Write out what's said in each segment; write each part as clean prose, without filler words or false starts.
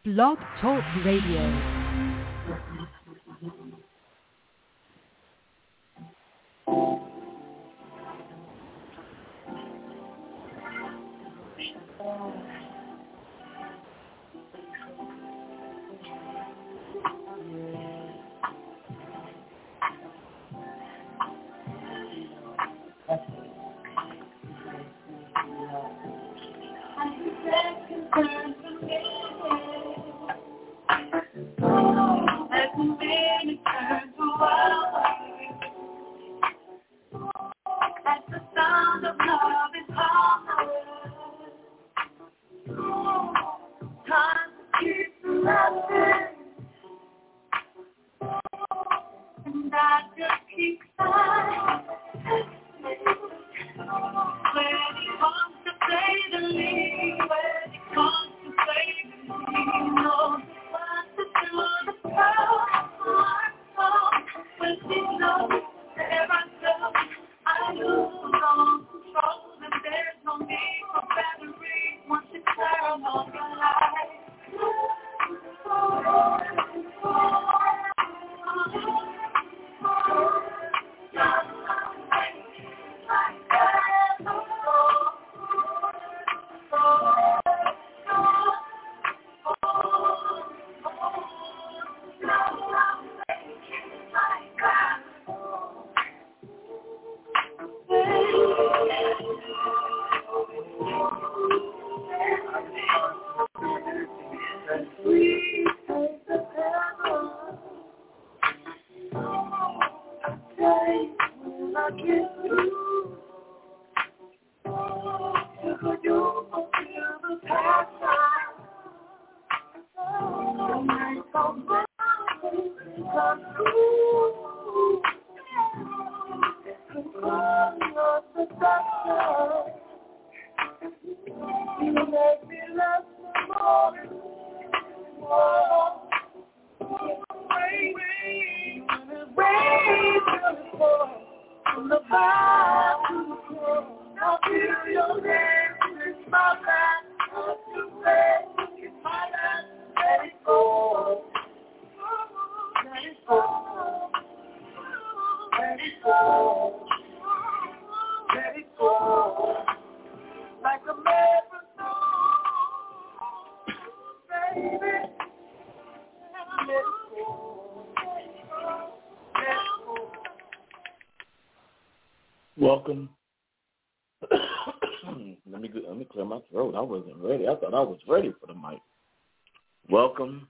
Blog Talk Radio. Welcome. Let me clear my throat. I wasn't ready. I thought I was ready for the mic. Welcome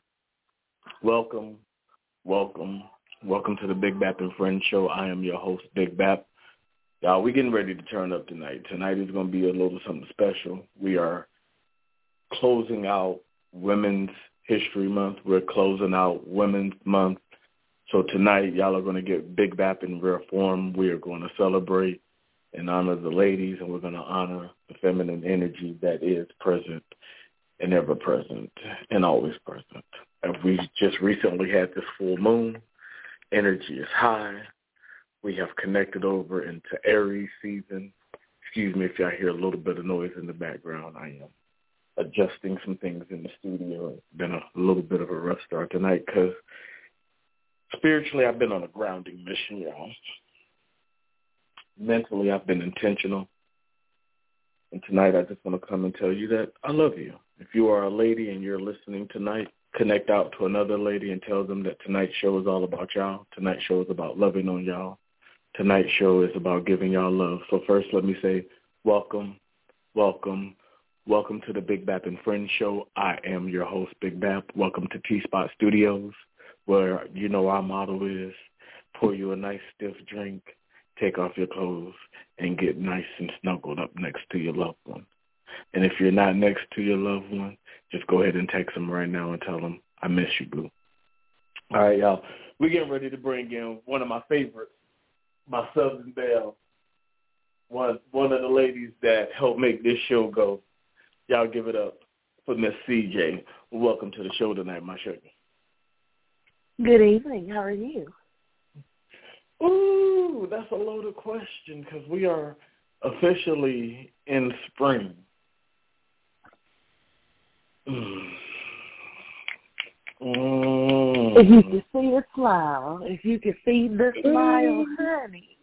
to the Big Bap and Friends Show. I am your host, Big Bap. Y'all, we're getting ready to turn up tonight. Tonight is going to be a little something special. We are closing out Women's History Month. We're closing out Women's Month. So tonight, y'all are going to get Big Bap in rare form. We are going to celebrate and honor the ladies, and we're going to honor the feminine energy that is present and ever present and always present. And we just recently had this full moon. Energy is high. We have connected over into Aries season. Excuse me if y'all hear a little bit of noise in the background. I am adjusting some things in the studio. It's been a little bit of a rough start tonight because spiritually, I've been on a grounding mission, y'all. Mentally, I've been intentional. And tonight, I just want to come and tell you that I love you. If you are a lady and you're listening tonight, connect out to another lady and tell them that tonight's show is all about y'all. Tonight's show is about loving on y'all. Tonight's show is about giving y'all love. So first, let me say welcome to the Big Bap and Friends Show. I am your host, Big Bap. Welcome to T-Spot Studios, where you know our motto is pour you a nice stiff drink, take off your clothes, and get nice and snuggled up next to your loved one. And if you're not next to your loved one, just go ahead and text them right now and tell them, I miss you, boo. All right, y'all. We're getting ready to bring in one of my favorites, my Southern Belle, one of the ladies that helped make this show go. Y'all give it up for Miss CJ. Welcome to the show tonight, my sugar. Good evening. How are you? Ooh, that's a loaded question because we are officially in spring. If you could see a smile, if you could see the smile, honey.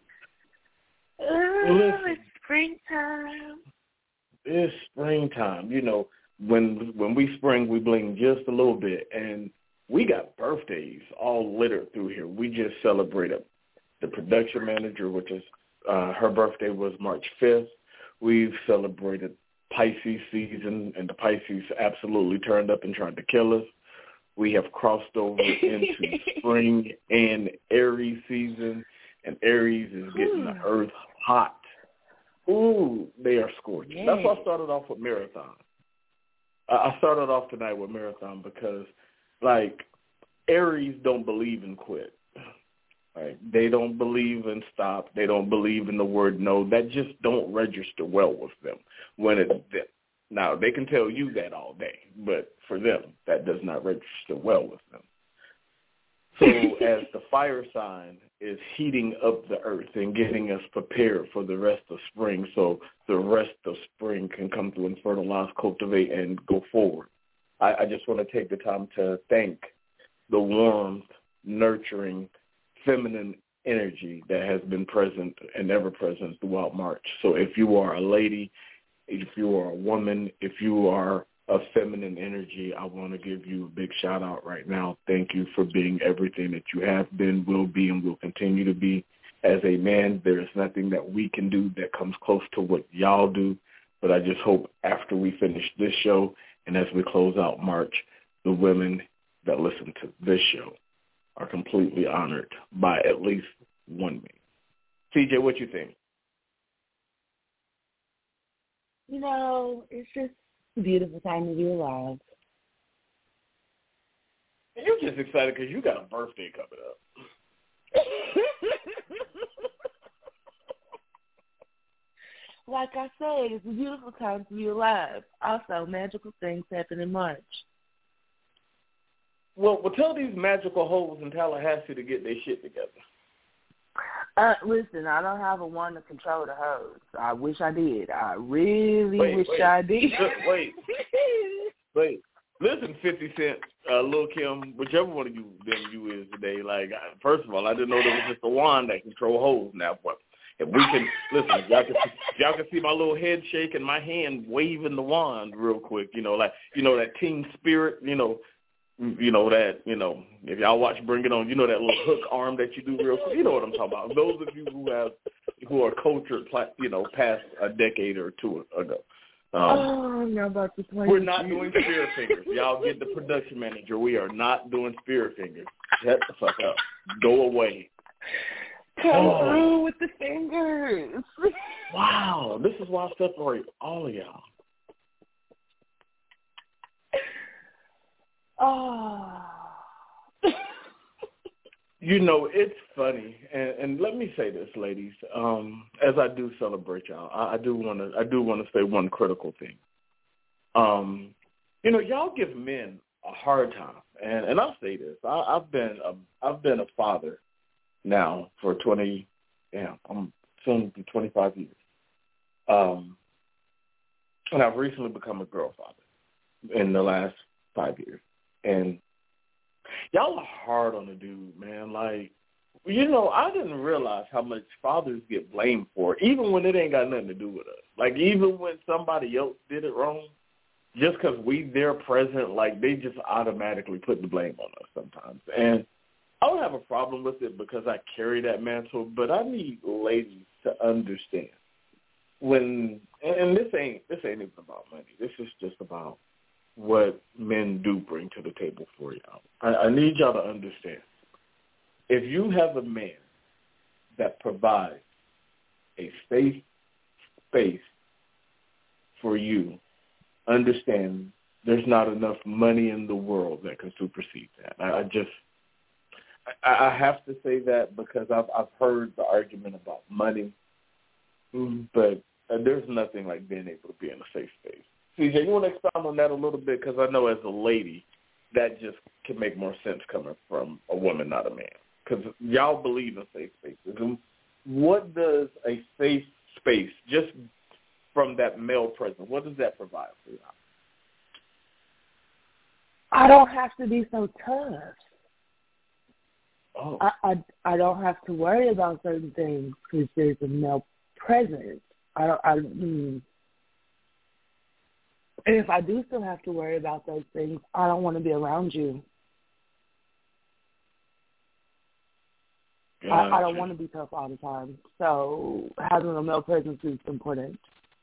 Oh, it's springtime. It's springtime. You know, when we spring, we bling just a little bit. And we got birthdays all littered through here. We just celebrated the production manager, which is her birthday was March 5th. We've celebrated Pisces season, and the Pisces absolutely turned up and tried to kill us. We have crossed over into spring and Aries season, and Aries is getting the earth hot. Ooh, they are scorching. Yeah. That's why I started off with Marathon. I started off tonight with Marathon because, like, Aries don't believe in quit. Right? They don't believe in stop. They don't believe in the word no. That just don't register well with them when it's them. Now, they can tell you that all day, but for them, that does not register well with them. So as the fire sign is heating up the earth and getting us prepared for the rest of spring so the rest of spring can come through and fertilize, cultivate, and go forward, I just want to take the time to thank the warmth, nurturing, feminine energy that has been present and ever present throughout March. So if you are a lady, if you are a woman, if you are a feminine energy, I want to give you a big shout out right now. Thank you for being everything that you have been, will be, and will continue to be. As a man, there is nothing that we can do that comes close to what y'all do. But I just hope after we finish this show and as we close out March, the women that listen to this show are completely honored by at least one man. CJ, what you think? You know, it's just a beautiful time to be alive. And you're just excited because you got a birthday coming up. Like I said, it's a beautiful time to be alive. Also, magical things happen in March. Well, tell these magical hoes in Tallahassee to get their shit together. Listen, I don't have a one to control the hoes. I wish I did. I really wish I did. Wait. Listen, 50 Cent, Lil' Kim, whichever one of you is today. Like, first of all, I didn't know there was just a wand that control hoes now. But if we can, listen, y'all can see my little head shake and my hand waving the wand real quick. You know, like, you know, that team spirit, you know that, if y'all watch Bring It On, you know that little hook arm that you do real quick. You know what I'm talking about. Those of you who are cultured, past a decade or two ago. I'm not about to play. We're not doing spear fingers. Y'all get the production manager. We are not doing spear fingers. Shut the fuck up. Go away. Come through with the fingers. Wow. This is why I separate all of y'all. Oh. It's funny, and let me say this, ladies. As I do celebrate y'all, I do want to say one critical thing. Y'all give men a hard time, and I'll say this. I've been a father now for I'm soon to be 25 years. And I've recently become a girl father in the last 5 years. And y'all are hard on the dude, man. Like, I didn't realize how much fathers get blamed for, even when it ain't got nothing to do with us. Like, even when somebody else did it wrong, just because they're present, like, they just automatically put the blame on us sometimes. And I don't have a problem with it because I carry that mantle, but I need ladies to understand and this ain't even about money. This is just about what men do bring to the table for y'all. I need y'all to understand. If you have a man that provides a safe space for you, understand there's not enough money in the world that can supersede that. I have to say that because I've heard the argument about money, but there's nothing like being able to be in a safe space. CJ, you want to expound on that a little bit? Because I know as a lady, that just can make more sense coming from a woman, not a man. Because y'all believe in safe spaces. And what does a safe space, just from that male presence, what does that provide for y'all? I don't have to be so tough. Oh. I don't have to worry about certain things because there's a male presence. And if I do still have to worry about those things, I don't want to be around you. Gotcha. I don't want to be tough all the time. So having a male presence is important.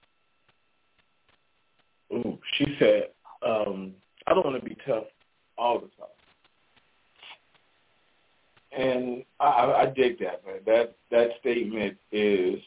Ooh, she said, I don't want to be tough all the time. And I dig that, man. That statement is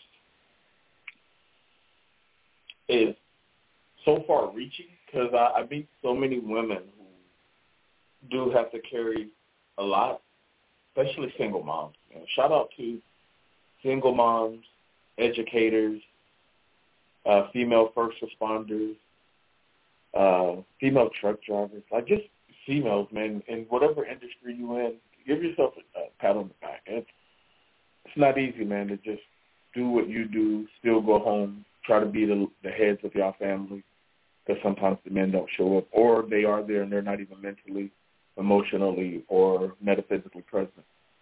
so far-reaching because I meet so many women who do have to carry a lot, especially single moms. You know, shout out to single moms, educators, female first responders, female truck drivers, like just females, man, in whatever industry you're in. Give yourself a pat on the back. It's not easy, man, to just do what you do, still go home, try to be the heads of your family, because sometimes the men don't show up, or they are there and they're not even mentally, emotionally, or metaphysically present.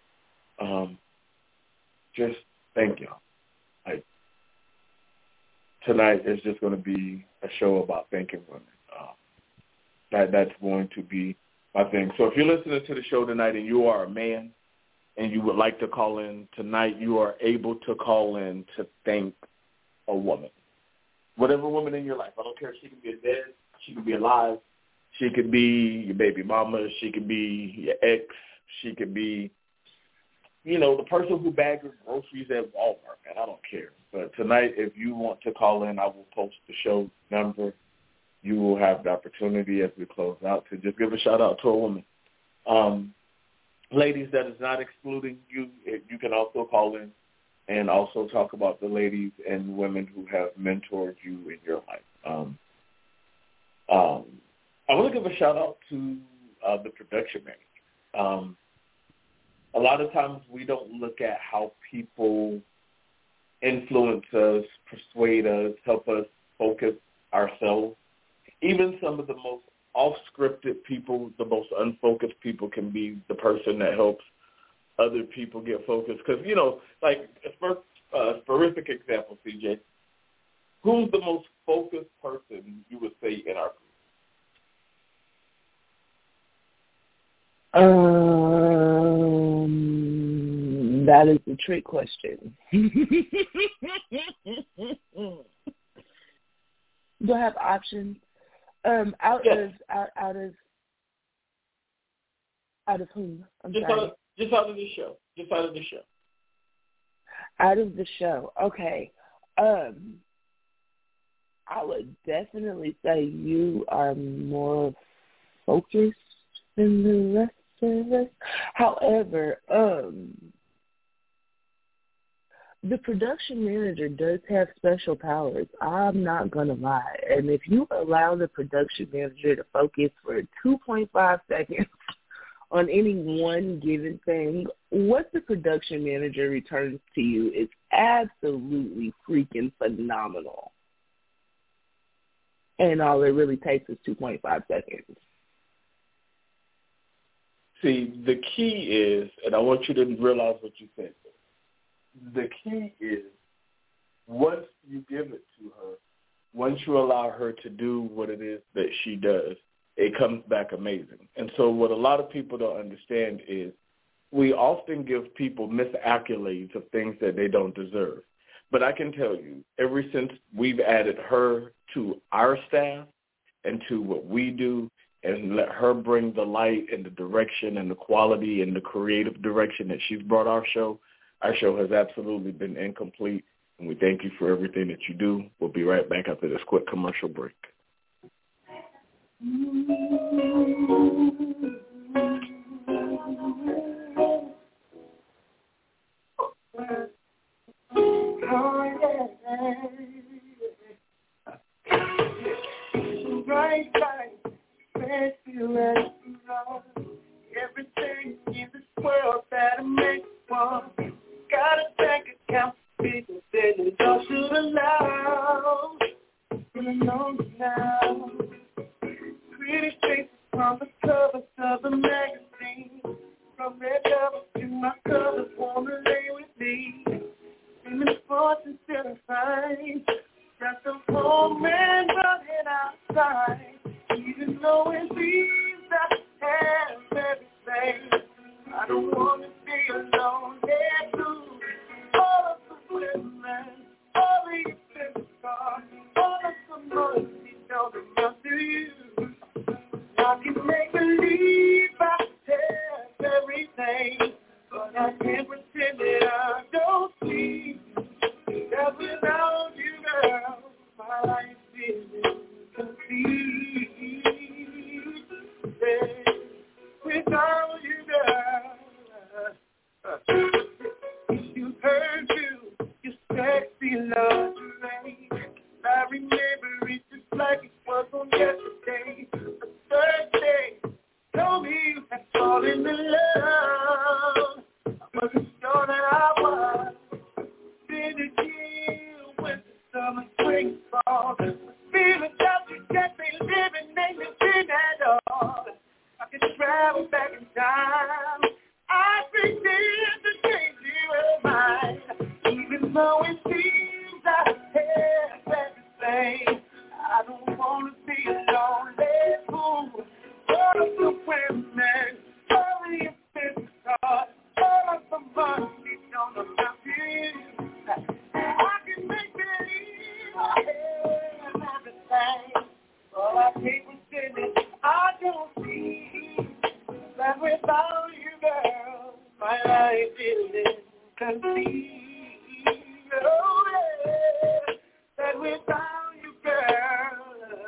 Just thank y'all. Like, tonight is just going to be a show about thanking women. That's going to be my thing. So if you're listening to the show tonight and you are a man and you would like to call in tonight, you are able to call in to thank a woman. Whatever woman in your life. I don't care if she can be dead, she can be alive, she could be your baby mama, she could be your ex, she could be, the person who bagged your groceries at Walmart, man. I don't care. But tonight, if you want to call in, I will post the show number. You will have the opportunity as we close out to just give a shout-out to a woman. Ladies, that is not excluding you. You can also call in and also talk about the ladies and women who have mentored you in your life. I want to give a shout-out to the production manager. A lot of times we don't look at how people influence us, persuade us, help us focus ourselves. Even some of the most off-scripted people, the most unfocused people can be the person that helps other people get focused. Because, like a horrific example, CJ, who's the most focused person you would say in our group? That is the trick question. Do I have options? Out of whom? Sorry. Just out of the show. Just out of the show. Out of the show. Okay. I would definitely say you are more focused than the rest of us. However, the production manager does have special powers. I'm not going to lie. And if you allow the production manager to focus for 2.5 seconds on any one given thing, what the production manager returns to you is absolutely freaking phenomenal. And all it really takes is 2.5 seconds. See, the key is, and I want you to realize what you said, the key is once you give it to her, once you allow her to do what it is that she does, it comes back amazing. And so what a lot of people don't understand is we often give people misaccolades of things that they don't deserve. But I can tell you, ever since we've added her to our staff and to what we do and let her bring the light and the direction and the quality and the creative direction that she's brought our show has absolutely been incomplete, and we thank you for everything that you do. We'll be right back after this quick commercial break. Everything in this world that makes one. Got a bank account, people say they don't should allow. But I know now. Pretty faces on the covers of the magazine. From red velvet to my it seems I have everything, I don't want to be alone. There too, all of the women, all the expensive cars, all of the money don't amount to you. I can make believe I have everything, but I can't pretend that I don't see that without you, girl, my life is incomplete. Without you, girl, you heard you sexy lingerie. I remember it just like it was on yesterday. The Thursday told me you had fallen in love. I wasn't sure that I was. Been a year when the summer, spring, fall. Feeling that you just ain't living, ain't living at all. I could travel back in time. I pretend to change your mind, even though it seems I have everything. I don't want to be a lonely fool. All of the women, all the expensive cars, all of the money don't amount to you. I can make believe I have everything, but I can't pretend it. I don't see that without you, girl, my life is incomplete. Oh, yeah, that without you, girl,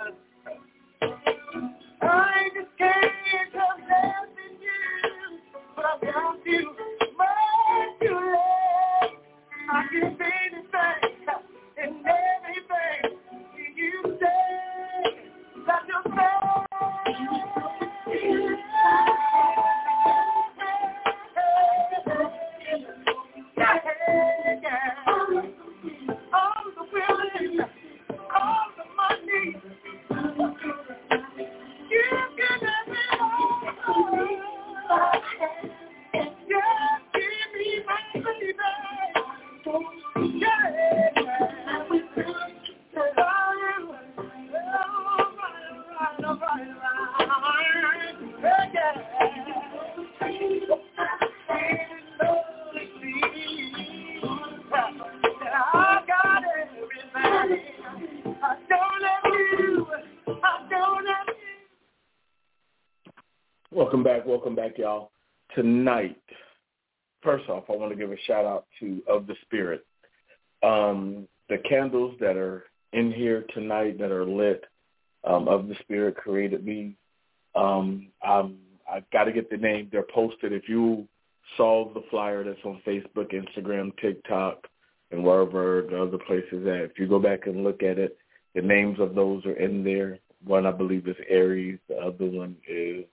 I just can't come less than you, but I've got you, much to love. I can say anything and everything you say, that you're all the willing, all the money, you can have it all. Just give me my baby. Yeah. Welcome back, y'all. Tonight, first off, I want to give a shout out to Of the Spirit. The candles that are in here tonight that are lit, Of the Spirit created me. I've got to get the name. They're posted. If you saw the flyer that's on Facebook, Instagram, TikTok, and wherever the other places at, if you go back and look at it, the names of those are in there. One, I believe, is Aries. The other one is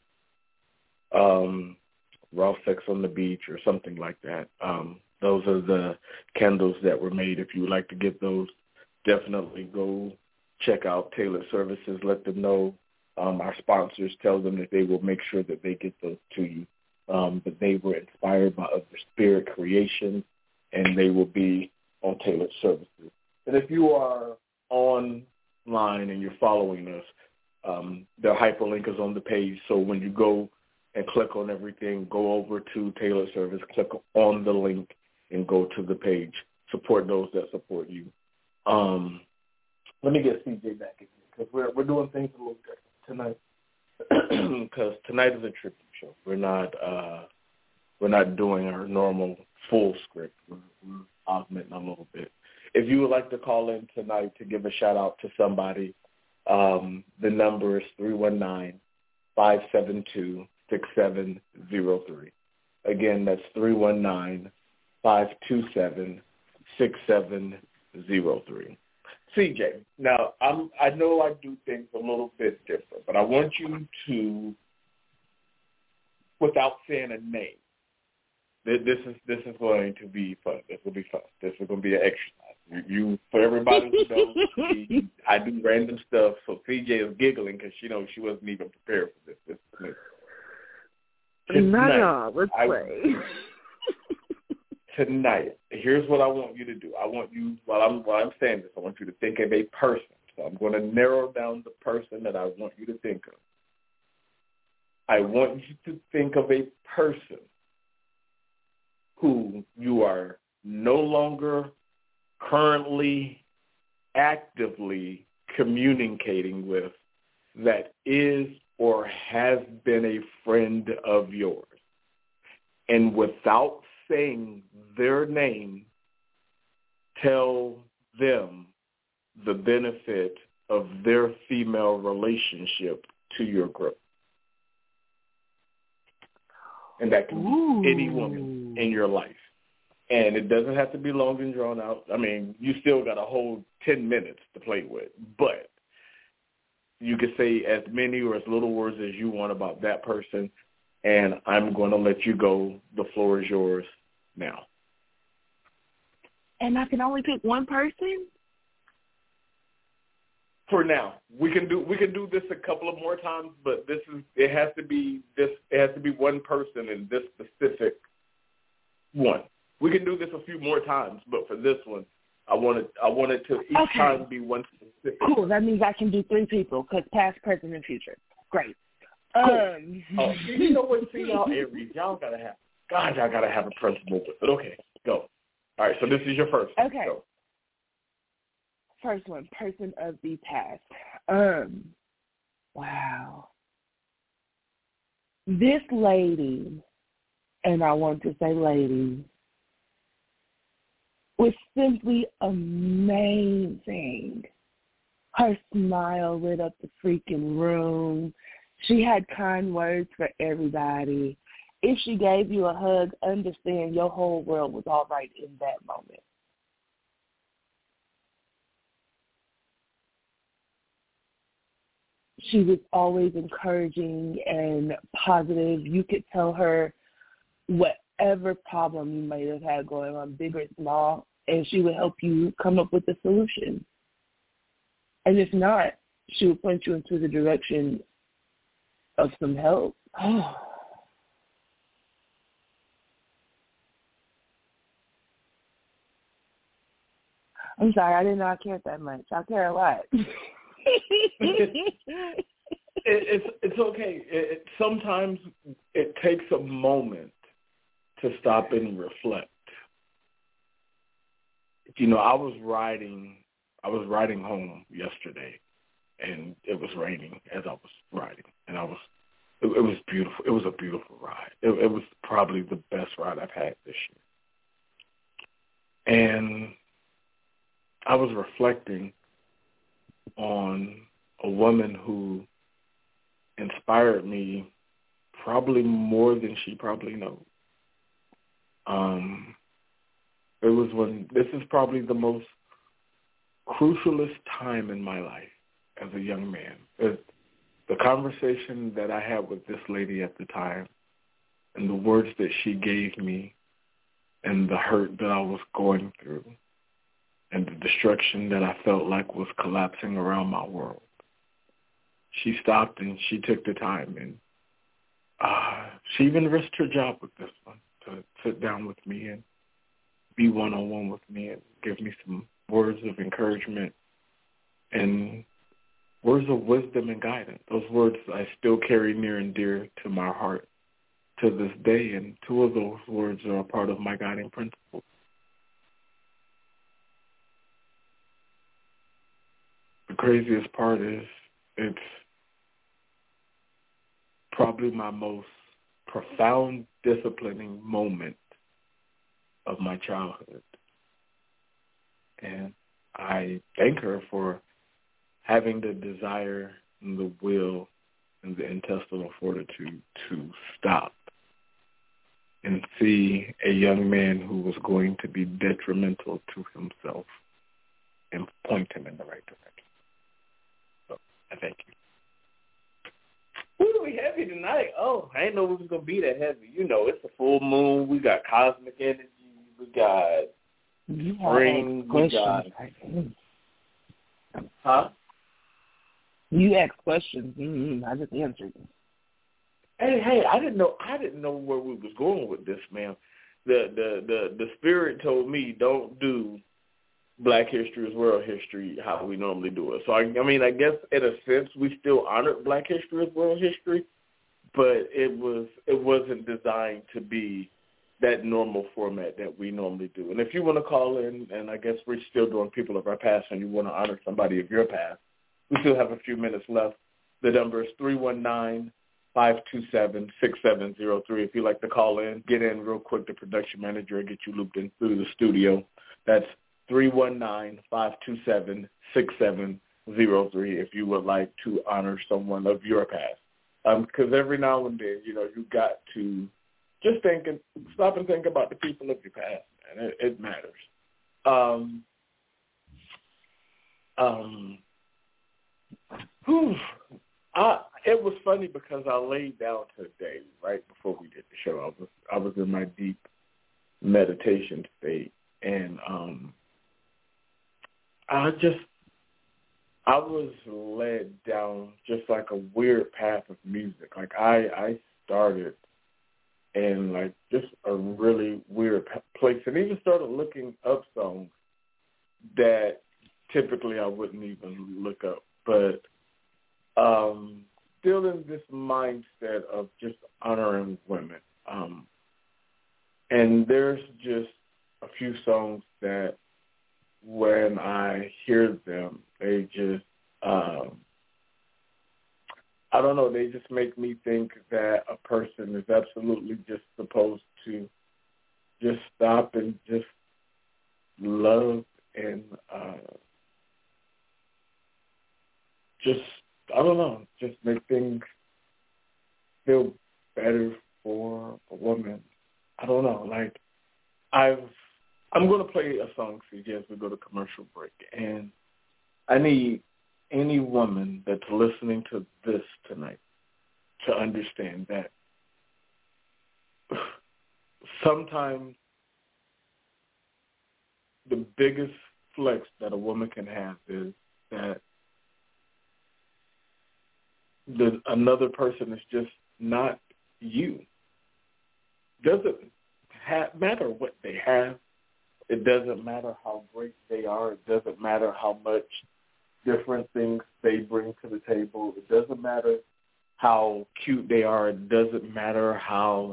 Raw Sex on the Beach or something like that. Those are the candles that were made. If you would like to get those, definitely go check out Tailored Services. Let them know. Our sponsors, tell them that they will make sure that they get those to you. But they were inspired by Of the Spirit Creations, and they will be on Tailored Services. And if you are online and you're following us, the hyperlink is on the page. So when you go and click on everything, go over to Tailored Service, click on the link, and go to the page. Support those that support you. Let me get CJ back in here because we're doing things a little different tonight. Because tonight is a tribute show. We're not doing our normal full script. We're augmenting a little bit. If you would like to call in tonight to give a shout out to somebody, the number is 319-572-6703. Again, that's 319-527-6703. CJ, now I know I do things a little bit different, but I want you to, without saying a name, this is going to be fun. This will be fun. This is going to be an exercise. You for everybody who knows, I do random stuff. So CJ is giggling because she knows she wasn't even prepared for this. Not at all. Let's play. Tonight, here's what I want you to do. I want you, while I'm saying this, I want you to think of a person. So I'm going to narrow down the person that I want you to think of. I want you to think of a person who you are no longer currently actively communicating with that is or has been a friend of yours. And without saying their name, tell them the benefit of their female relationship to your growth. And that can be any woman in your life. And it doesn't have to be long and drawn out. I mean, you still got a whole 10 minutes to play with. But you can say as many or as little words as you want about that person. And I'm going to let you go. The floor is yours now. And I can only pick one person? For now. We can do this a couple of more times, but it has to be one person in this specific one. We can do this a few more times, but for this one, I want it to each time be one specific. Cool. That means I can do 3 people, because past, present, and future. Great. Cool. You know what? See, y'all Aries, y'all gotta have a principle with it. Okay, go. All right, so this is your first one. Okay. Go. First one, person of the past. Wow. This lady, and I want to say lady, was simply amazing. Her smile lit up the freaking room. She had kind words for everybody. If she gave you a hug, understand your whole world was all right in that moment. She was always encouraging and positive. You could tell her whatever problem you might have had going on, big or small, and she would help you come up with a solution. And if not, she would point you into the direction of some help. I'm sorry, I didn't know I cared that much. I care a lot. It's okay. Sometimes it takes a moment to stop and reflect. You know, I was riding home yesterday, and it was raining as I was riding, and it was beautiful. It was a beautiful ride. It was probably the best ride I've had this year. And I was reflecting on a woman who inspired me probably more than she probably knows. This is probably the most crucialest time in my life as a young man. The conversation that I had with this lady at the time and the words that she gave me and the hurt that I was going through and the destruction that I felt like was collapsing around my world. She stopped and she took the time, and she even risked her job with this one to sit down with me and be one-on-one with me and give me some words of encouragement and words of wisdom and guidance. Those words I still carry near and dear to my heart to this day, and 2 of those words are a part of my guiding principles. The craziest part is it's probably my most profound disciplining moment of my childhood. And I thank her for having the desire and the will and the intestinal fortitude to stop and see a young man who was going to be detrimental to himself and point him in the right direction. So I thank you. Ooh, we heavy tonight. Oh, I didn't know it was going to be that heavy. You know, it's a full moon. We got cosmic energy. We got spring. We got... Huh? You asked questions. I just answered them. Hey, I didn't know where we was going with this, man. The spirit told me don't do Black History is World History how we normally do it. So I mean, I guess in a sense we still honored Black History as World History, but it wasn't designed to be that normal format that we normally do. And if you want to call in, and I guess we're still doing people of our past, and you want to honor somebody of your past, we still have a few minutes left. The number is 319-527-6703. If you'd like to call in, get in real quick. The production manager will get you looped in through the studio. That's 319-527-6703 if you would like to honor someone of your past. Because every now and then, you got to just stop and think about the people of your past, man. It matters. It was funny because I laid down today, right before we did the show. I was in my deep meditation state, and I was led down just like a weird path of music. Like I started in like just a really weird place, and even started looking up songs that typically I wouldn't even look up, but still in this mindset of just honoring women. And there's just a few songs that when I hear them, they just, I don't know, they just make me think that a person is absolutely just supposed to just stop and just love and just, I don't know, just make things feel better for a woman. I don't know, like I'm going to play a song for you as we go to commercial break, and I need any woman that's listening to this tonight to understand that sometimes the biggest flex that a woman can have is that another person is just not you. Doesn't matter what they have. It doesn't matter how great they are. It doesn't matter how much different things they bring to the table. It doesn't matter how cute they are. It doesn't matter how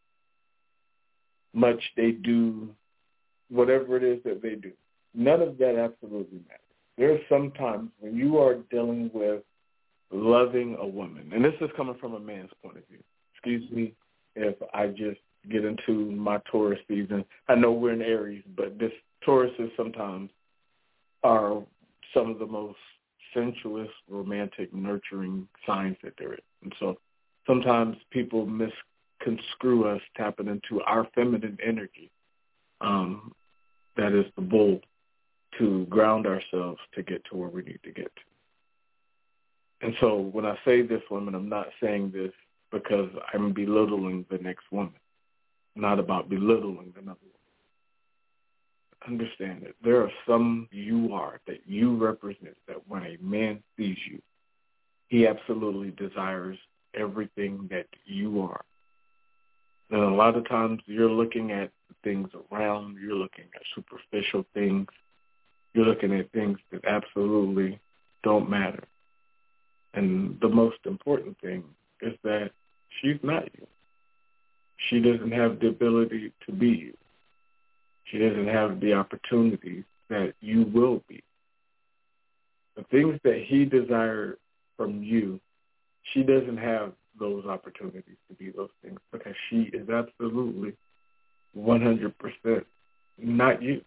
much they do, whatever it is that they do. None of that absolutely matters. There are some times when you are dealing with loving a woman, and this is coming from a man's point of view. Excuse me if I just get into my Taurus season. I know we're in Aries, but this Tauruses sometimes are some of the most sensuous, romantic, nurturing signs that there is. And so sometimes people misconstrue us tapping into our feminine energy, that is the bull, to ground ourselves to get to where we need to get to. And so when I say this, woman, I'm not saying this because I'm belittling the next woman. Not about belittling another woman. Understand that there are some you are that you represent that when a man sees you, he absolutely desires everything that you are. And a lot of times you're looking at things around, you're looking at superficial things, you're looking at things that absolutely don't matter. And the most important thing is that she's not you. She doesn't have the ability to be you. She doesn't have the opportunities that you will be. The things that he desired from you, she doesn't have those opportunities to be those things because she is absolutely 100% not you.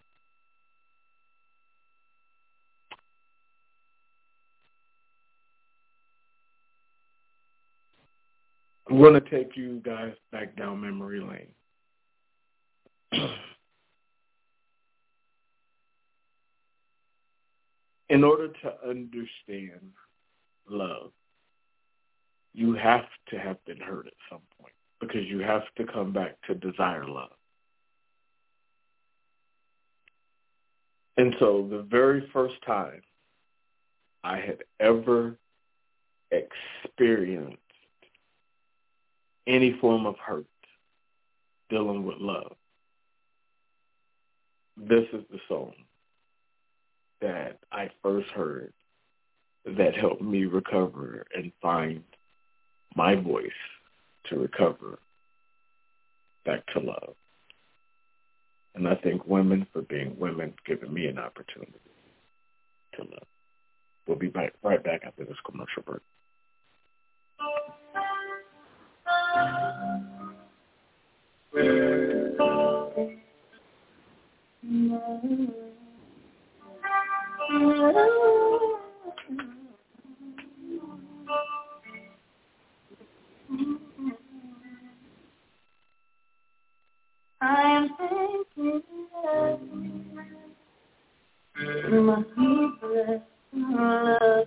I'm going to take you guys back down memory lane. In order to understand love, you have to have been hurt at some point because you have to come back to desire love. And so the very first time I had ever experienced any form of hurt dealing with love, this is the song that I first heard that helped me recover and find my voice to recover back to love. And I thank women for being women, giving me an opportunity to love. We'll be right back after this commercial break. I am thinking of my sleepless love.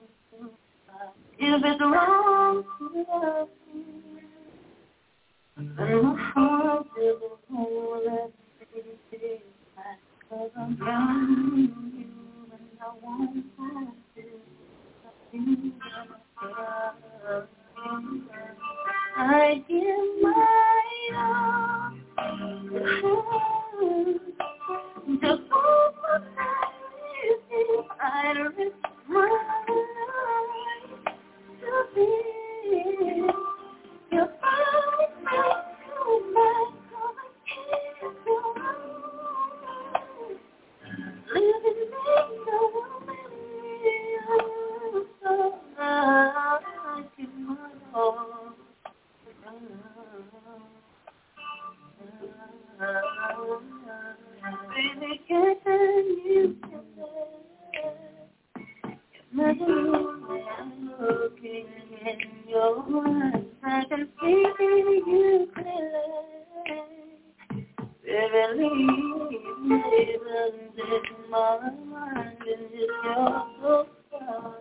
If it's wrong to love you, and my heart doesn't hold it, because I'm counting you, and I won't have to. I give my all to hold my life. I risk my life to be your body, so much, so I can't go on. Living makes no memory, so I give my all. Baby, can you imagine me looking in your eyes? I can see you clearly. Baby, leave me in my mind, and it's your so far.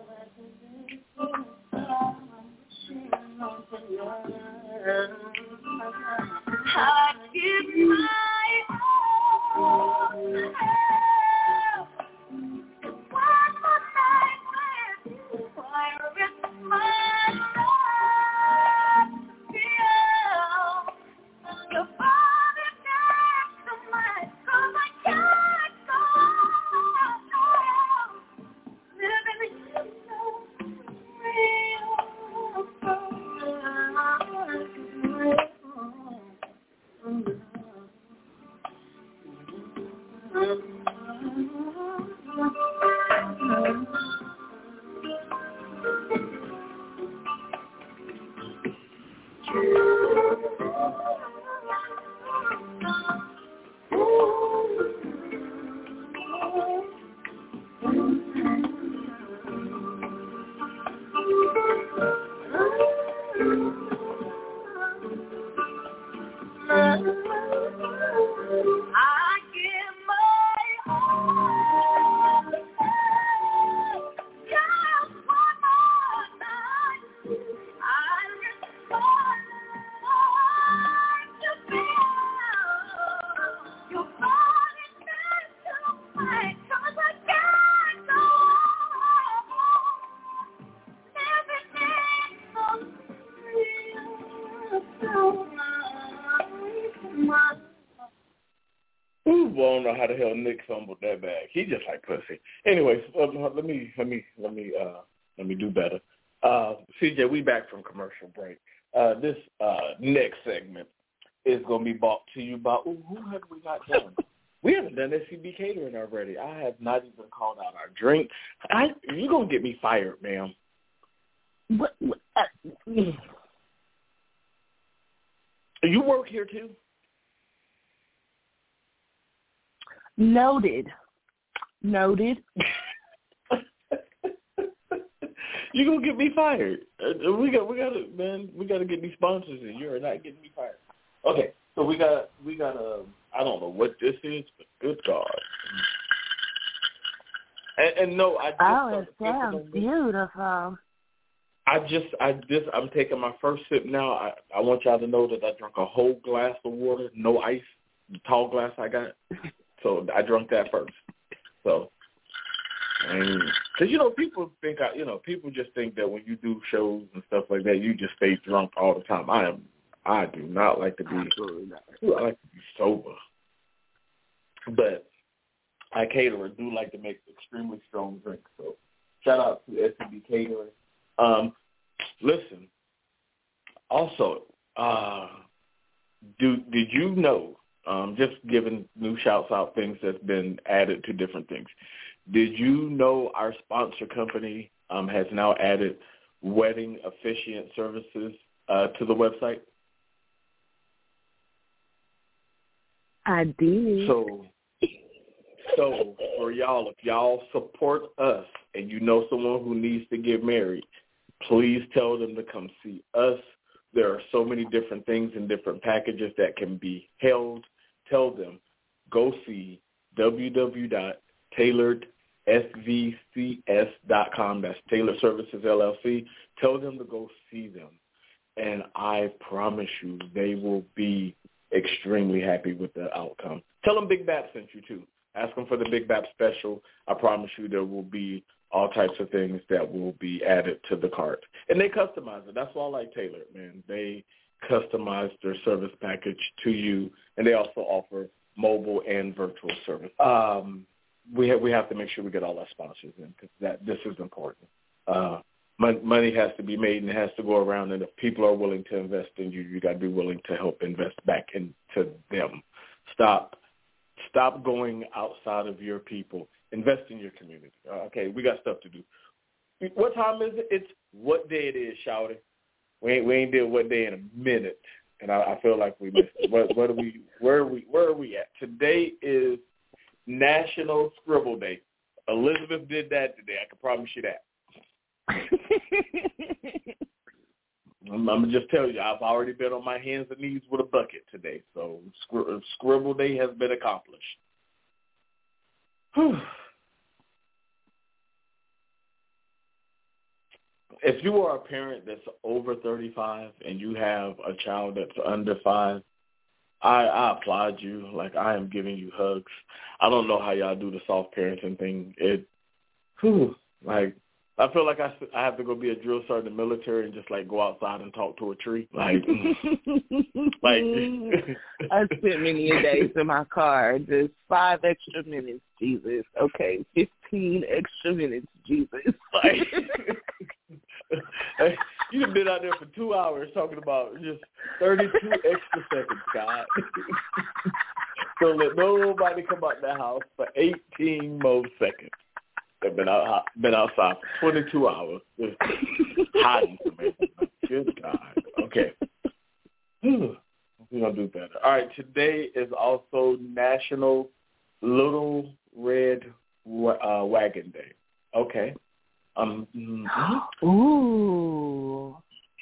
I give my all to have one more night with you. I risk my life to feel your body next to mine, 'cause I can't go on living in I don't know how the hell Nick fumbled that bag. He just like pussy. Anyways, let me do better. CJ, we back from commercial break. This next segment is gonna be brought to you by who have we not done? We haven't done SCB catering already. I have not even called out our drink. You're gonna get me fired, ma'am. What? You work here too? Noted. You're gonna get me fired. We gotta get these sponsors in. You are not getting me fired. Okay, so we got I don't know what this is, but good God. And no, I just it sounds beautiful. I'm taking my first sip now. I want y'all to know that I drank a whole glass of water, no ice, the tall glass I got. So I drank that first. So, because people think people just think that when you do shows and stuff like that, you just stay drunk all the time. I do not like to be. I like to be sober. But I cater and do like to make extremely strong drinks. So shout out to SCB Catering. Listen. Also, Did you know, just giving new shouts out, things that's been added to different things. Did you know our sponsor company has now added wedding officiant services to the website? I did. So for y'all, if y'all support us and you know someone who needs to get married, please tell them to come see us. There are so many different things and different packages that can be held. Tell them, go see www.tailoredsvcs.com. That's Taylor Services, LLC. Tell them to go see them. And I promise you they will be extremely happy with the outcome. Tell them Big Bap sent you, too. Ask them for the Big Bap special. I promise you there will be all types of things that will be added to the cart. And they customize it. That's why I like Taylor, man. They customize their service package to you, and they also offer mobile and virtual service. We have to make sure we get all our sponsors in because this is important. Money has to be made and it has to go around, and if people are willing to invest in you, you got to be willing to help invest back into them. Stop going outside of your people. Invest in your community. Okay, we got stuff to do. What time is it? It's what day it is, shouty. We ain't did what day in a minute, and I feel like we missed it. Where are we at? Today is National Scribble Day. Elizabeth did that today. I can promise you that. I'm going to just tell you, I've already been on my hands and knees with a bucket today, so Scribble Day has been accomplished. If you are a parent that's over 35 and you have a child that's under 5, I applaud you. Like, I am giving you hugs. I don't know how y'all do the soft parenting thing. I feel like I have to go be a drill sergeant in the military and just, like, go outside and talk to a tree. I spent many days in my car. Just 5 extra minutes, Jesus. Okay, 15 extra minutes, Jesus. You've been out there for 2 hours talking about just 32 extra seconds, God. So let nobody come out the house for 18 more seconds. They've been outside for 22 hours. Just hiding from everything. Good God. Okay. We're going to do better. All right, today is also National Little Red Wagon Day. Okay. Ooh.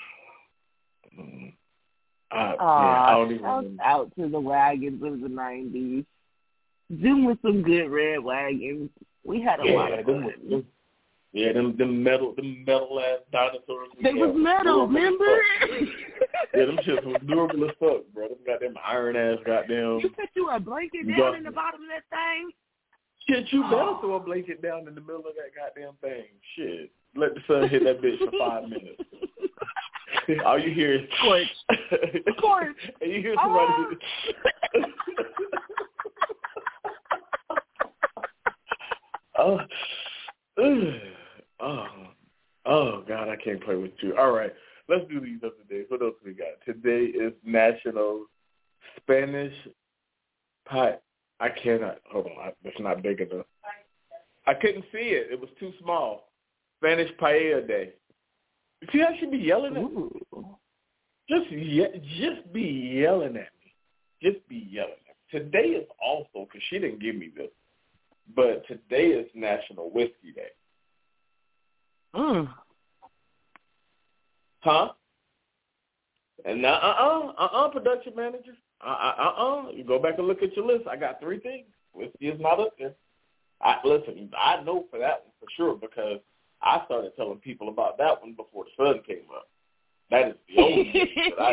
I don't even shout out to the wagons of the 90s. Them with some good red wagons. We had a lot of fun. Them metal ass dinosaurs. They was metal, remember? Yeah, them shits was durable as fuck, bro. Them goddamn iron ass goddamn. You put a blanket down in the bottom of that thing? Shit, you better throw a blanket down in the middle of that goddamn thing. Shit. Let the sun hit that bitch for 5 minutes. All you hear is scorch. Scorch. And you hear somebody Oh, God, I can't play with you. All right, let's do these other days. What else we got? Today is National Spanish Pie. I cannot. Hold on. That's not big enough. I couldn't see it. It was too small. Spanish Paella Day. See, I should be yelling at me. Just be yelling at me. Just be yelling at me. Today is also, because she didn't give me this, but today is National Whiskey Day. Huh? And production manager. You go back and look at your list. I got 3 things. Whiskey is not up there. Listen, I know for that one for sure because I started telling people about that one before the sun came up. That is the only thing that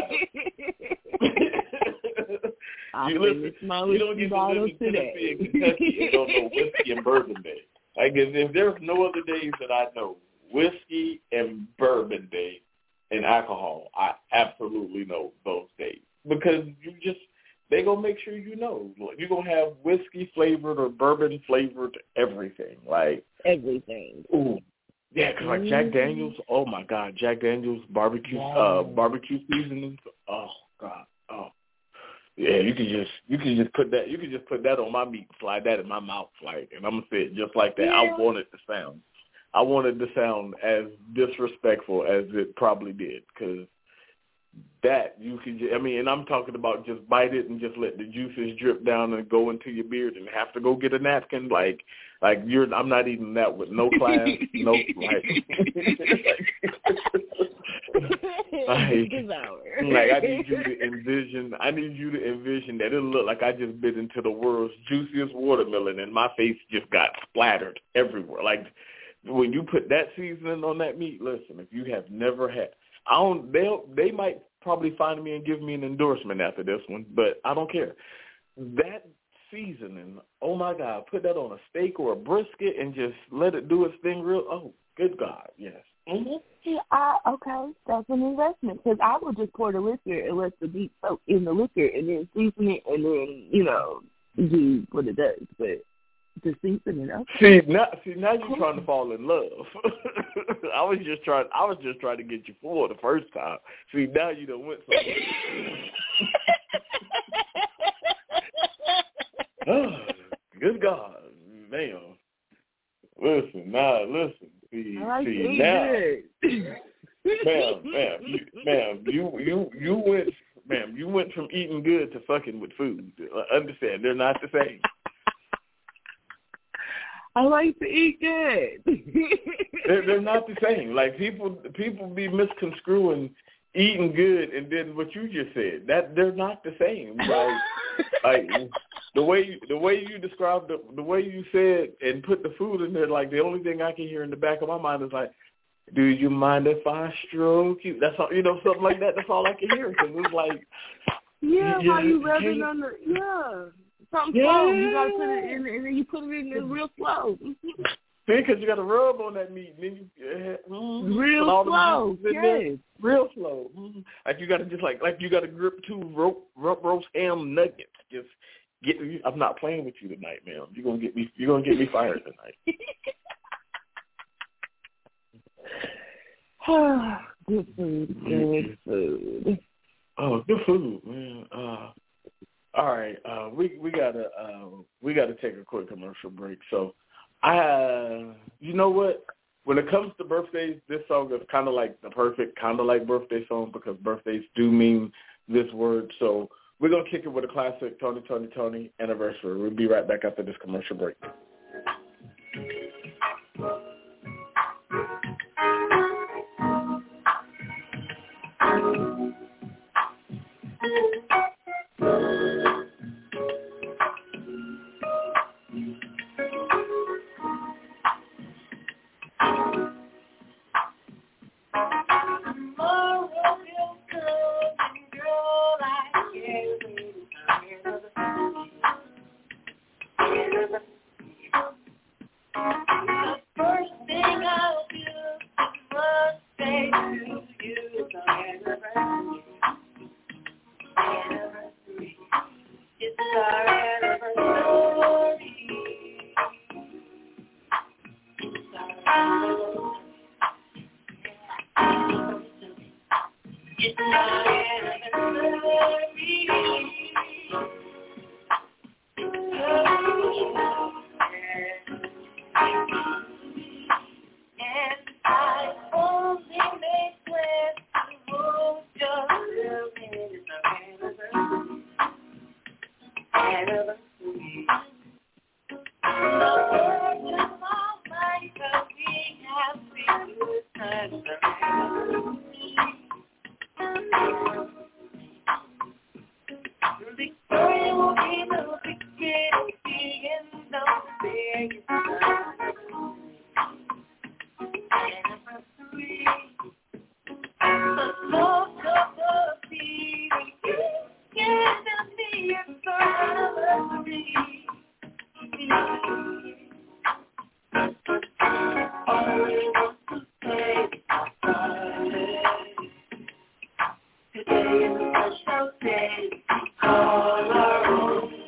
I know. You don't get to live in Tennessee and Kentucky and don't know Whiskey and Bourbon Day. Like, if there's no other days that I know, Whiskey and Bourbon Day and alcohol, I absolutely know those days. Because they going to make sure you know. You're going to have whiskey-flavored or bourbon-flavored everything. Like everything. Ooh. Yeah, because like Jack Daniels, oh, my God, Jack Daniels barbecue seasonings. Oh, Yeah, you could just put that on my meat and slide that in my mouth, like, and I'm gonna say it just like that. Yeah. I want it to sound as disrespectful as it probably did, because that you could. And I'm talking about just bite it and just let the juices drip down and go into your beard and have to go get a napkin. I'm not eating that with no class, no like. I need you to envision that it'll look like I just bit into the world's juiciest watermelon and my face just got splattered everywhere. Like when you put that seasoning on that meat, listen, if you have never had, they might probably find me and give me an endorsement after this one, but I don't care. That seasoning, oh my God, put that on a steak or a brisket and just let it do its thing real. Oh, good God, yes. Mm-hmm. Okay, that's an investment, because I would just pour the liquor and let the meat soak in the liquor and then season it and then, do what it does. But to season it, okay. See, now you're trying to fall in love. I was just trying to get you full the first time. See, now you done went somewhere. Oh, good God, man. Listen. See now, you went from eating good to fucking with food. Understand? They're not the same. I like to eat good. They're not the same. Like people be misconstruing eating good and then what you just said. That they're not the same. Like the way you described the way you said and put the food in there, like the only thing I can hear in the back of my mind is like, do you mind if I stroke you? That's all, something like that. That's all I can hear, because it's like, while you rubbing on something slow. You gotta put it in, and then you put it in there real slow. See, because you got to rub on that meat, and then you real slow, yes, real slow. Mm-hmm. Like you got to just like you got to grip two roast ham nuggets. Just I'm not playing with you tonight, man. You're gonna get me fired tonight. Good food. Oh, good food, man. All right, we gotta take a quick commercial break. So, you know what? When it comes to birthdays, this song is kind of like the perfect birthday song, because birthdays do mean this word. So we're gonna kick it with a classic, Tony Anniversary. We'll be right back after this commercial break. Today is a special day. Call our own.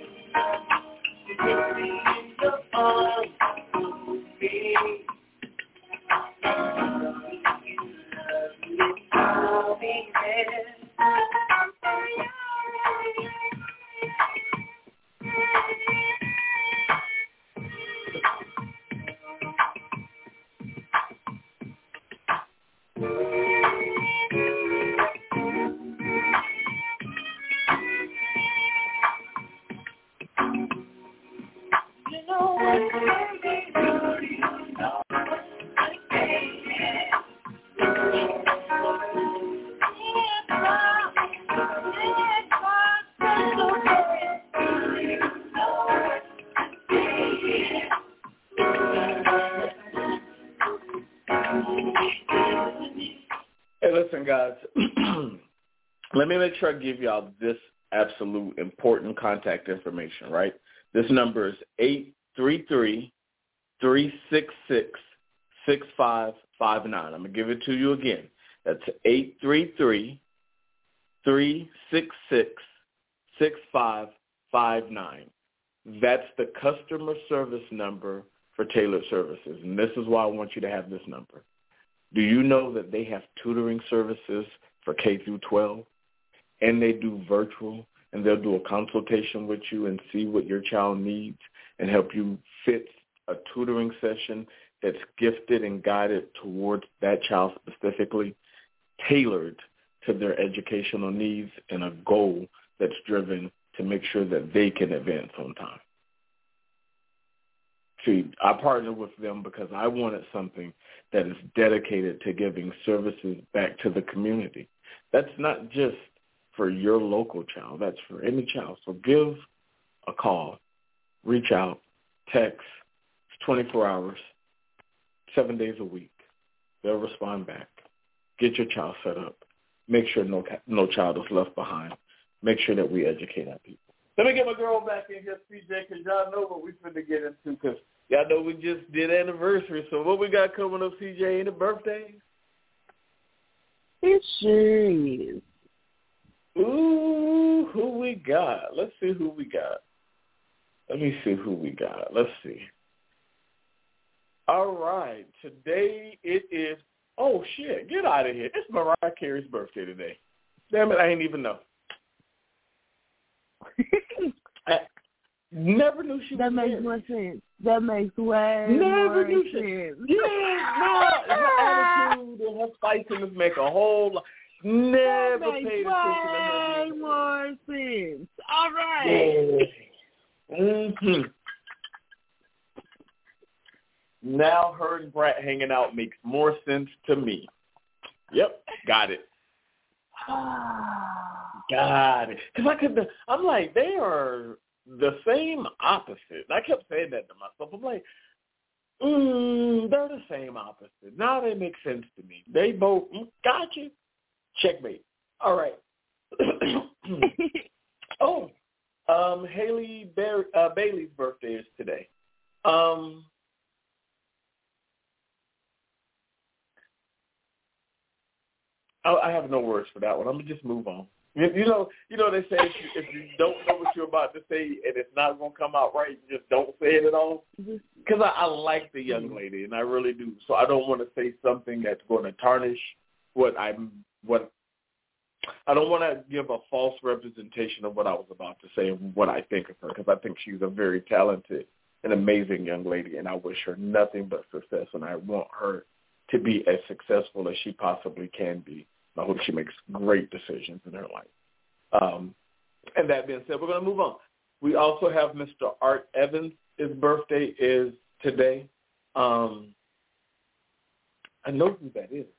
guys, let me make sure I give y'all this absolute important contact information, right? This number is 833-366-6559. I'm going to give it to you again. That's 833-366-6559. That's the customer service number for Tailored Services, and this is why I want you to have this number. Do you know that they have tutoring services for K through 12, and they do virtual, and they'll do a consultation with you and see what your child needs and help you fit a tutoring session that's gifted and guided towards that child specifically, tailored to their educational needs and a goal that's driven to make sure that they can advance on time. See, I partnered with them because I wanted something that is dedicated to giving services back to the community. That's not just for your local child. That's for any child. So give a call, reach out, text. It's 24 hours, 7 days a week. They'll respond back. Get your child set up. Make sure no child is left behind. Make sure that we educate our people. Let me get my girl back in here, CJ, because y'all know what we finna get into, because y'all know we just did anniversary. So what we got coming up, CJ, any birthdays? It sure is. Ooh, who we got? Let's see who we got. Let me see who we got. Let's see. All right. Today it is, oh, shit, get out of here. It's Mariah Carey's birthday today. Damn it, I ain't even know. I never knew she was That makes married. more sense. That makes way Never more knew sense. she. Yeah, no, her attitude and her spiciness make a whole lot. Never That makes paid attention to her. way more sense. All right. Yeah. Mm-hmm. Now her and Brat hanging out makes more sense to me. Yep, got it. Got it. Because I'm like, they are the same opposite. I kept saying that to myself. I'm like, they're the same opposite. Now they make sense to me. They both, got you. Checkmate. All right. Haley Bailey's birthday is today. I have no words for that one. I'm gonna just move on. You know they say if you don't know what you're about to say and it's not gonna come out right, just don't say it at all. Because I like the young lady and I really do. So I don't want to say something that's going to tarnish what I don't want to give a false representation of what I was about to say and what I think of her, because I think she's a very talented and amazing young lady, and I wish her nothing but success, and I want her to be as successful as she possibly can be. I hope she makes great decisions in her life. And that being said, we're going to move on. We also have Mr. Art Evans. His birthday is today. I know who that is.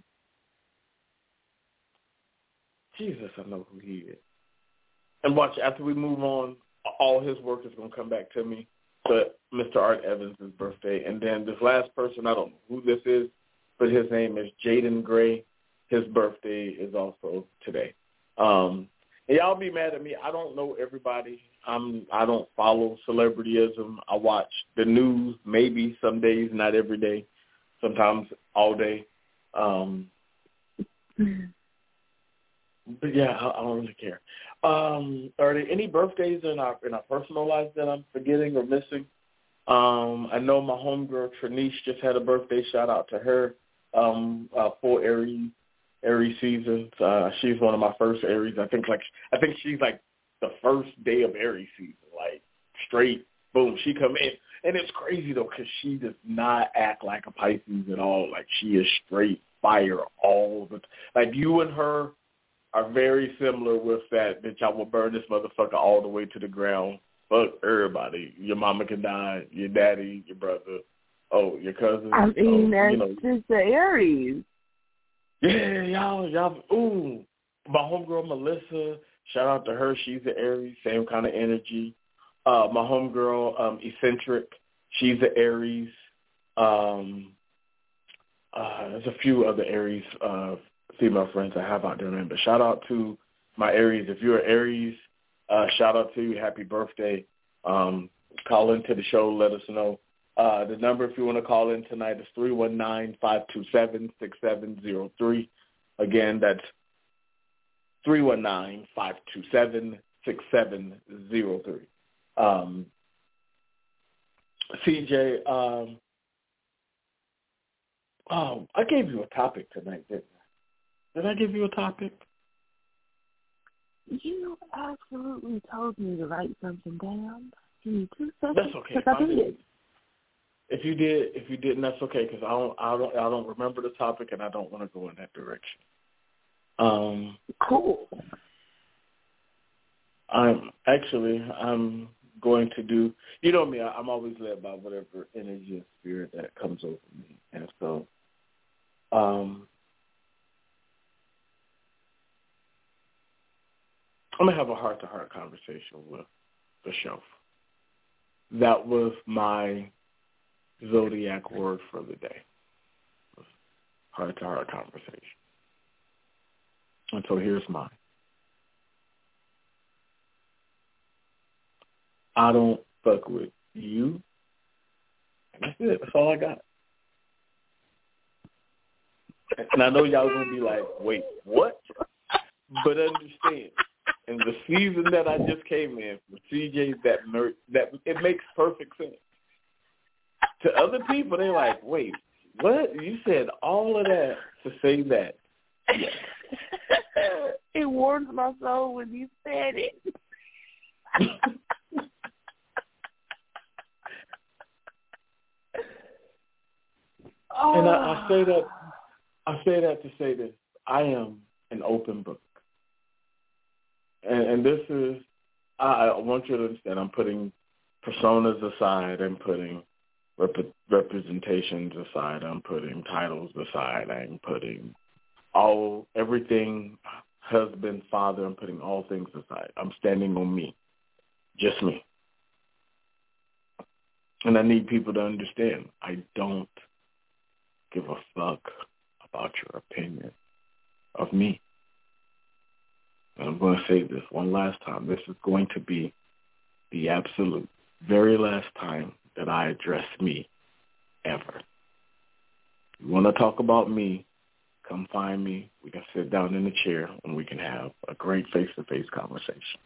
Jesus, I know who he is. And watch, after we move on, all his work is going to come back to me. But Mr. Art Evans' birthday. And then this last person, I don't know who this is, but his name is Jaden Gray. His birthday is also today. And y'all be mad at me. I don't know everybody. I don't follow celebrityism. I watch the news maybe some days, not every day, sometimes all day. But yeah, I don't really care. Are there any birthdays in our personal lives that I'm forgetting or missing? I know my homegirl Trinice just had a birthday. Shout out to her. For Aries season. She's one of my first Aries. I think she's like the first day of Aries season. Like straight, boom, she come in. And it's crazy though, because she does not act like a Pisces at all. Like she is straight fire all the time. Like you and her are very similar with that bitch. I will burn this motherfucker all the way to the ground. Fuck everybody. Your mama can die, your daddy, your brother, your cousin. I mean, that's just the Aries. Yeah, y'all. Ooh, my homegirl Melissa. Shout out to her. She's an Aries, same kind of energy. My homegirl Eccentric. She's an Aries. There's a few other Aries female friends I have out there, man. But shout out to my Aries. If you're Aries, shout out to you. Happy birthday. Call into the show. Let us know. The number, if you want to call in tonight, is 319-527-6703. Again, that's 319-527-6703. CJ, I gave you a topic tonight, didn't I? Did I give you a topic? You absolutely told me to write something down. Give me 2 seconds. That's okay. If you didn't, that's okay, because I don't remember the topic, and I don't want to go in that direction. Cool. I'm going to do. You know me. I'm always led by whatever energy and spirit that comes over me, and so, I'm gonna have a heart-to-heart conversation with the show. That was my zodiac word for the day. Heart-to-heart conversation. And so here's mine. I don't fuck with you. And that's it. That's all I got. And I know y'all going to be like, wait, what? But understand, in the season that I just came in, with CJ, that it makes perfect sense. To other people, they're like, wait, what? You said all of that to say that. Yes. It warms my soul when you said it. And I say that to say this. I am an open book. And this is, I want you to understand, I'm putting personas aside, I'm putting representations aside, I'm putting titles aside, I'm putting everything, husband, father, I'm putting all things aside. I'm standing on me, just me. And I need people to understand, I don't give a fuck about your opinion of me. And I'm going to say this one last time. This is going to be the absolute very last time that I address me ever. You want to talk about me, come find me. We can sit down in the chair and we can have a great face-to-face conversation.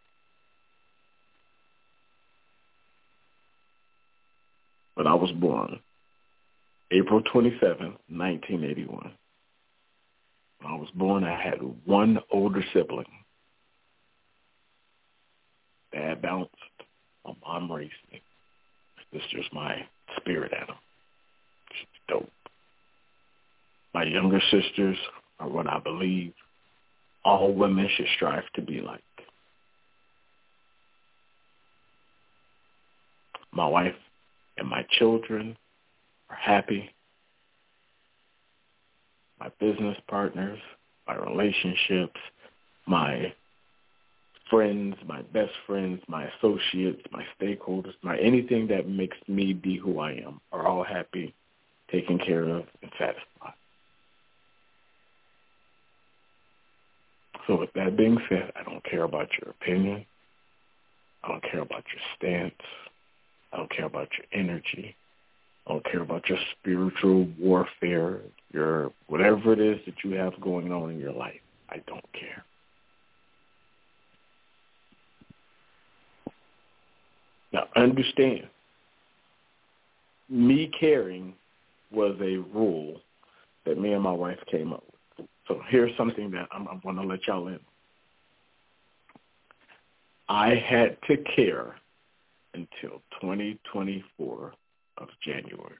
But I was born April 27, 1981. When I was born, I had one older sibling. Dad bounced. My mom raised me. This is just my spirit animal. She's dope. My younger sisters are what I believe all women should strive to be like. My wife and my children are happy. My business partners, my relationships, my friends, my best friends, my associates, my stakeholders, anything that makes me be who I am are all happy, taken care of, and satisfied. So with that being said, I don't care about your opinion. I don't care about your stance. I don't care about your energy. I don't care about your spiritual warfare, your whatever it is that you have going on in your life. I don't care. Now, understand, me caring was a rule that me and my wife came up with. So here's something that I'm going to let y'all in. I had to care until 2024 of January.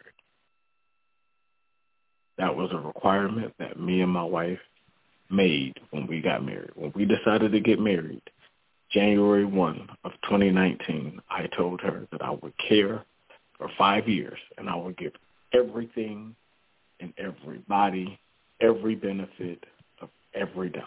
That was a requirement that me and my wife made when we got married. When we decided to get married, January 1 of 2019, I told her that I would care for 5 years and I would give everything and everybody every benefit of every doubt.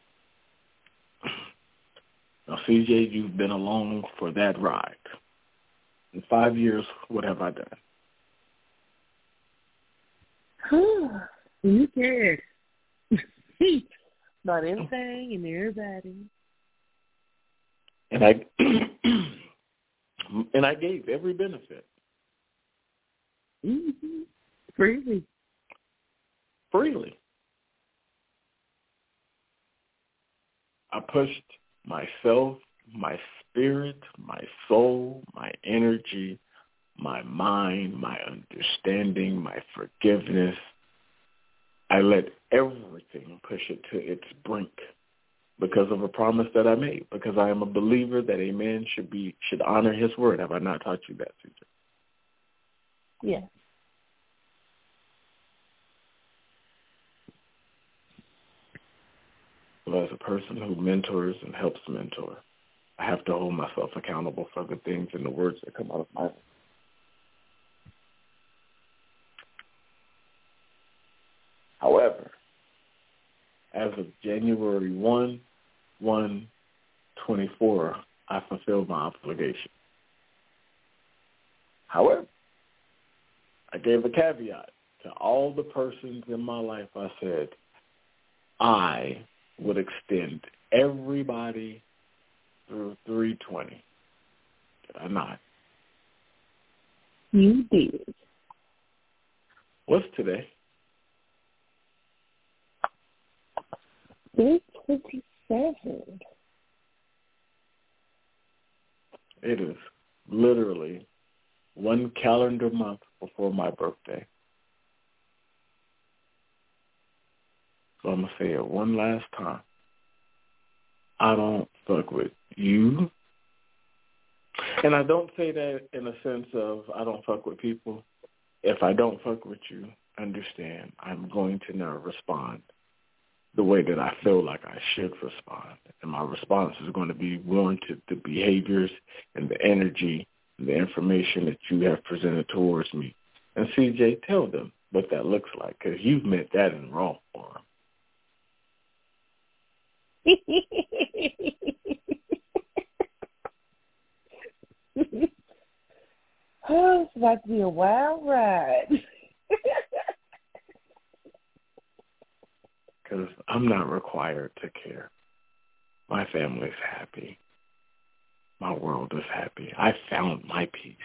Now, CJ, you've been along for that ride. In 5 years, what have I done? You cared. Not everything and everybody. And I gave every benefit. Mm-hmm. Freely. I pushed myself, my spirit, my soul, my energy, my mind, my understanding, my forgiveness. I let everything push it to its brink because of a promise that I made, because I am a believer that a man should honor his word. Have I not taught you that, CJ? Yes. So as a person who mentors and helps mentor, I have to hold myself accountable for the things and the words that come out of my mouth. However, as of January 1/1/24, I fulfilled my obligation. However, I gave a caveat to all the persons in my life. I said I would extend everybody through 3/20. Did I not? You did. What's today? 6:27. It is literally one calendar month before my birthday. So I'm going to say it one last time. I don't fuck with you. And I don't say that in a sense of I don't fuck with people. If I don't fuck with you, understand I'm going to now respond the way that I feel like I should respond. And my response is going to be warranted the behaviors and the energy and the information that you have presented towards me. And CJ, tell them what that looks like, because you've meant that in raw form. Oh, it's about to be a wild ride. Because I'm not required to care. My family's happy. My world is happy. I found my peace.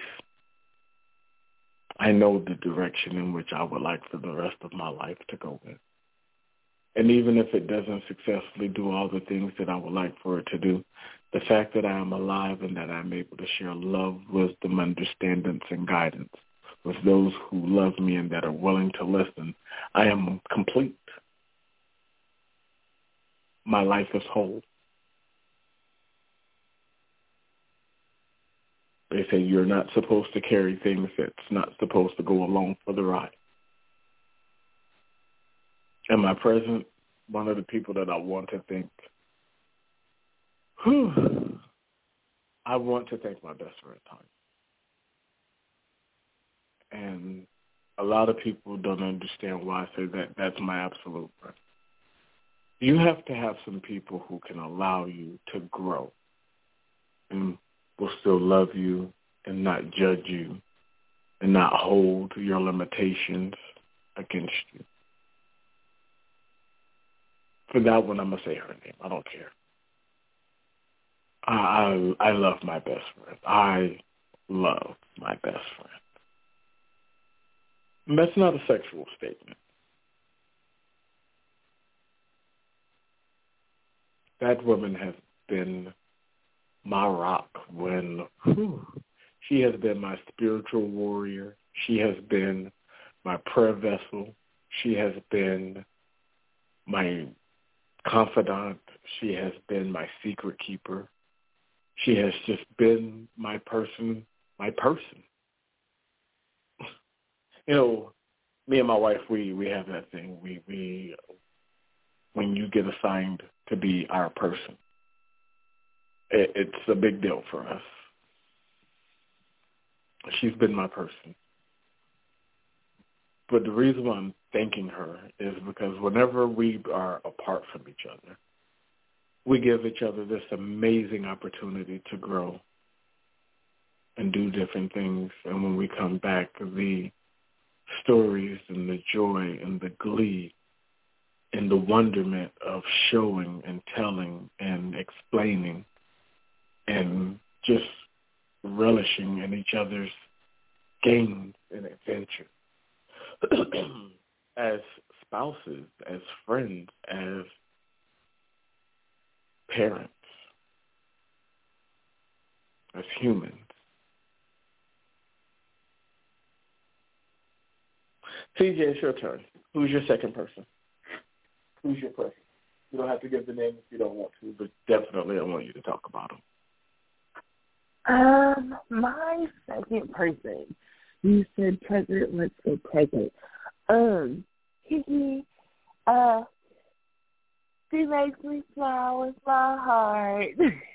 I know the direction in which I would like for the rest of my life to go in. And even if it doesn't successfully do all the things that I would like for it to do, the fact that I am alive and that I'm able to share love, wisdom, understanding, and guidance with those who love me and that are willing to listen, I am complete. My life is whole. They say you're not supposed to carry things that's not supposed to go along for the ride. Am I present? One of the people that I want to thank. I want to thank my best friend, Tanya. And a lot of people don't understand why I say that. That's my absolute friend. You have to have some people who can allow you to grow and will still love you and not judge you and not hold your limitations against you. For that one, I'm going to say her name. I don't care. I love my best friend. I love my best friend. And that's not a sexual statement. That woman has been my rock when she has been my spiritual warrior. She has been my prayer vessel. She has been my confidant. She has been my secret keeper. She has just been my person. You know, me and my wife, we have that thing. We when you get assigned to be our person, it's a big deal for us. She's been my person. But the reason why I'm thanking her is because whenever we are apart from each other, we give each other this amazing opportunity to grow and do different things. And when we come back, the stories and the joy and the glee in the wonderment of showing and telling and explaining and just relishing in each other's games and adventure. As spouses, as friends, as parents, as humans. CJ, it's your turn. Who's your second person? Who's your person? You don't have to give the name if you don't want to, but definitely I want you to talk about him. My second person. You said president, let's go president. Kiki, she makes me smile with my heart.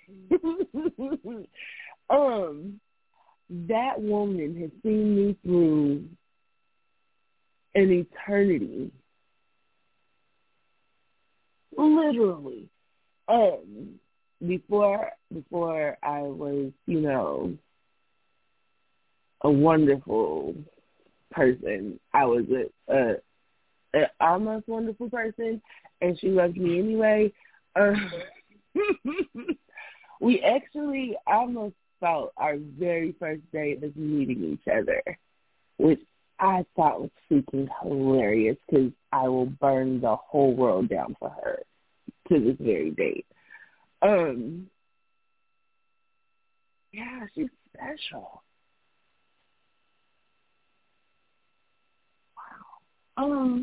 That woman has seen me through an eternity. Literally. Before I was, a wonderful person, I was an almost wonderful person, and she loved me anyway. We actually almost felt our very first day of meeting each other, which I thought was freaking hilarious because I will burn the whole world down for her to this very date. Yeah, she's special. Wow.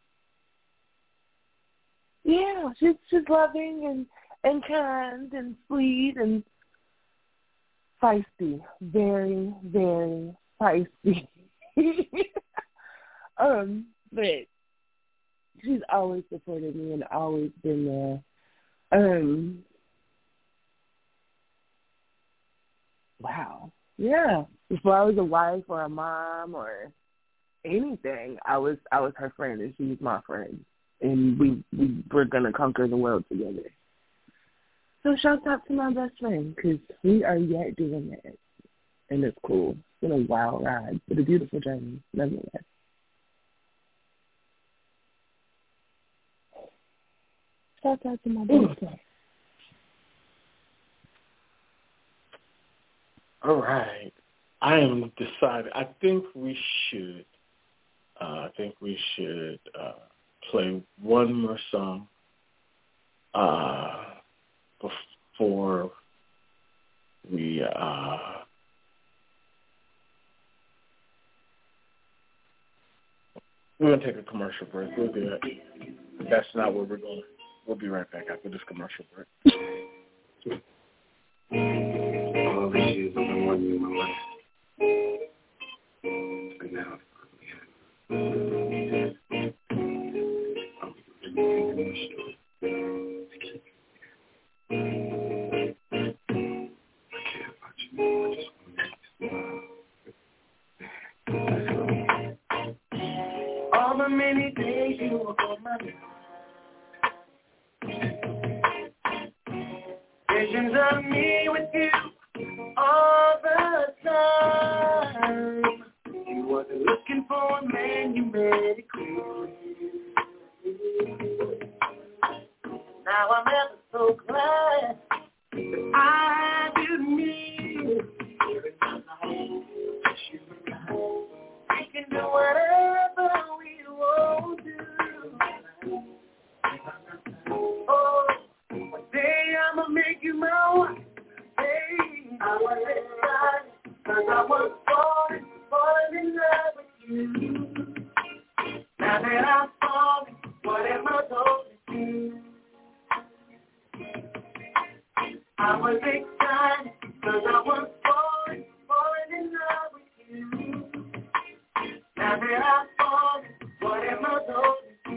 Yeah, she's loving and kind and sweet and feisty. Very, very feisty. But she's always supported me and always been there. Wow. Yeah. Before I was a wife or a mom or anything, I was her friend and she was my friend. And we were going to conquer the world together. So shout out to my best friend because we are yet doing that. And it's cool. It's been a wild ride, but a beautiful journey, nonetheless. Shout out to my best friend. All right. I am decided. I think we should play one more song before we we're going to take a commercial break. We'll do that. That's not where we're going. We'll be right back after this commercial break. All these years I've been wanting you in my life. And now all the many days you were on my mind. Visions of me with you all the time. You wasn't looking for a man, you made it clear. Now I'm ever so glad that I didn't need you. We can do whatever we want to. Oh, one day I'ma make you my wife. Hey, I was excited because I was falling in love with you. Now that I'm falling, what am I going to do? I was excited because I was falling in love with you. Now that I'm falling, what am I going to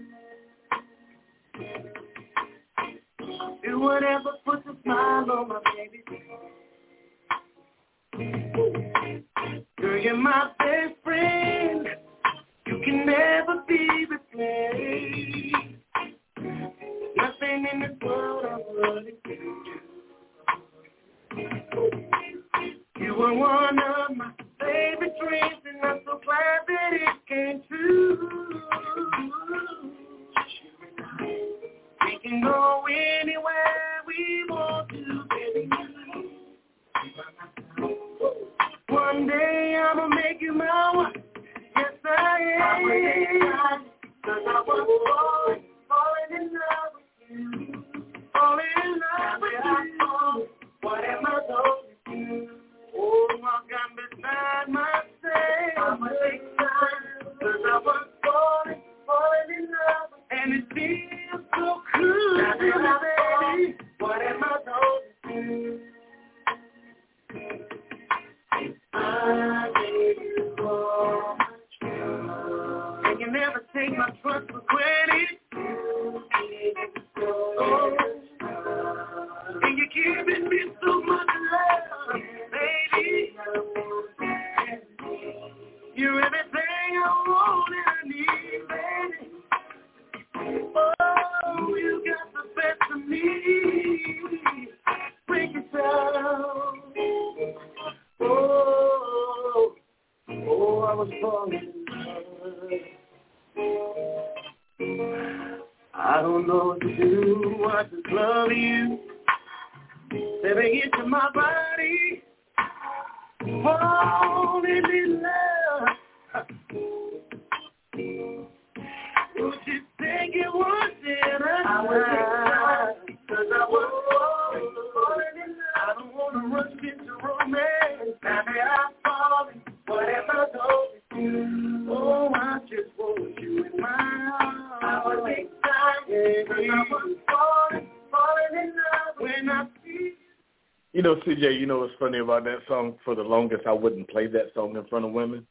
do? Do whatever puts a smile on my baby's face. Girl, you're my best friend. You can never be replaced. Nothing in this world I wouldn't do. You were one of my favorite dreams, and I'm so glad that it came true. anywhere we want to, baby. One day I'ma make you my wife. Yes, I am. 'Cause I was falling in love with you. Falling in love with you. What am I doing to you? Oh, I got beside myself. I'ma take time. 'Cause I was falling in love with you. And it feels so good, baby. What am I doing to you? I gave you so much love. And you never take my trust for granted. Oh, and you're giving me so much love, baby. You're everything I want and I need, baby. Oh, you got the best of me. Break it down. Oh, I was falling in love. I don't know what to do. I just love you. Stepping into my body, falling in love. Would you think it was dinner? I would take time, 'cause I was falling in love. I don't want to rush into romance. Now that I'm falling, whatever goes with you. Oh, I just want you in my arms. I would take time, 'cause I was falling in love when I see. You know, CJ, you know what's funny about that song? For the longest, I wouldn't play that song in front of women.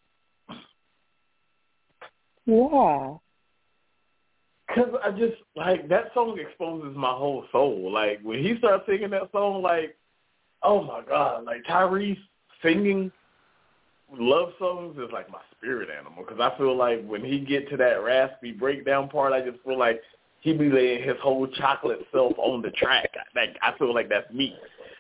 Why? Because I just, like, that song exposes my whole soul. Like, when he starts singing that song, like, oh, my God. Like, Tyrese singing love songs is, like, my spirit animal. Because I feel like when he get to that raspy breakdown part, I just feel like he be laying his whole chocolate self on the track. I feel like that's me.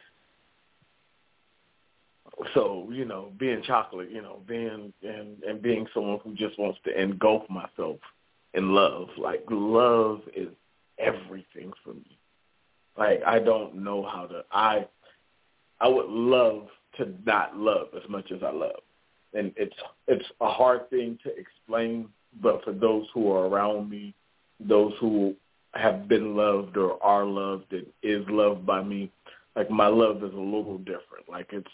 So, you know, being chocolate, you know, being someone who just wants to engulf myself in love. Like, love is everything for me. Like, I don't know how to, I would love to not love as much as I love. And it's a hard thing to explain, but for those who are around me, those who have been loved or are loved and is loved by me, like, my love is a little different. Like, it's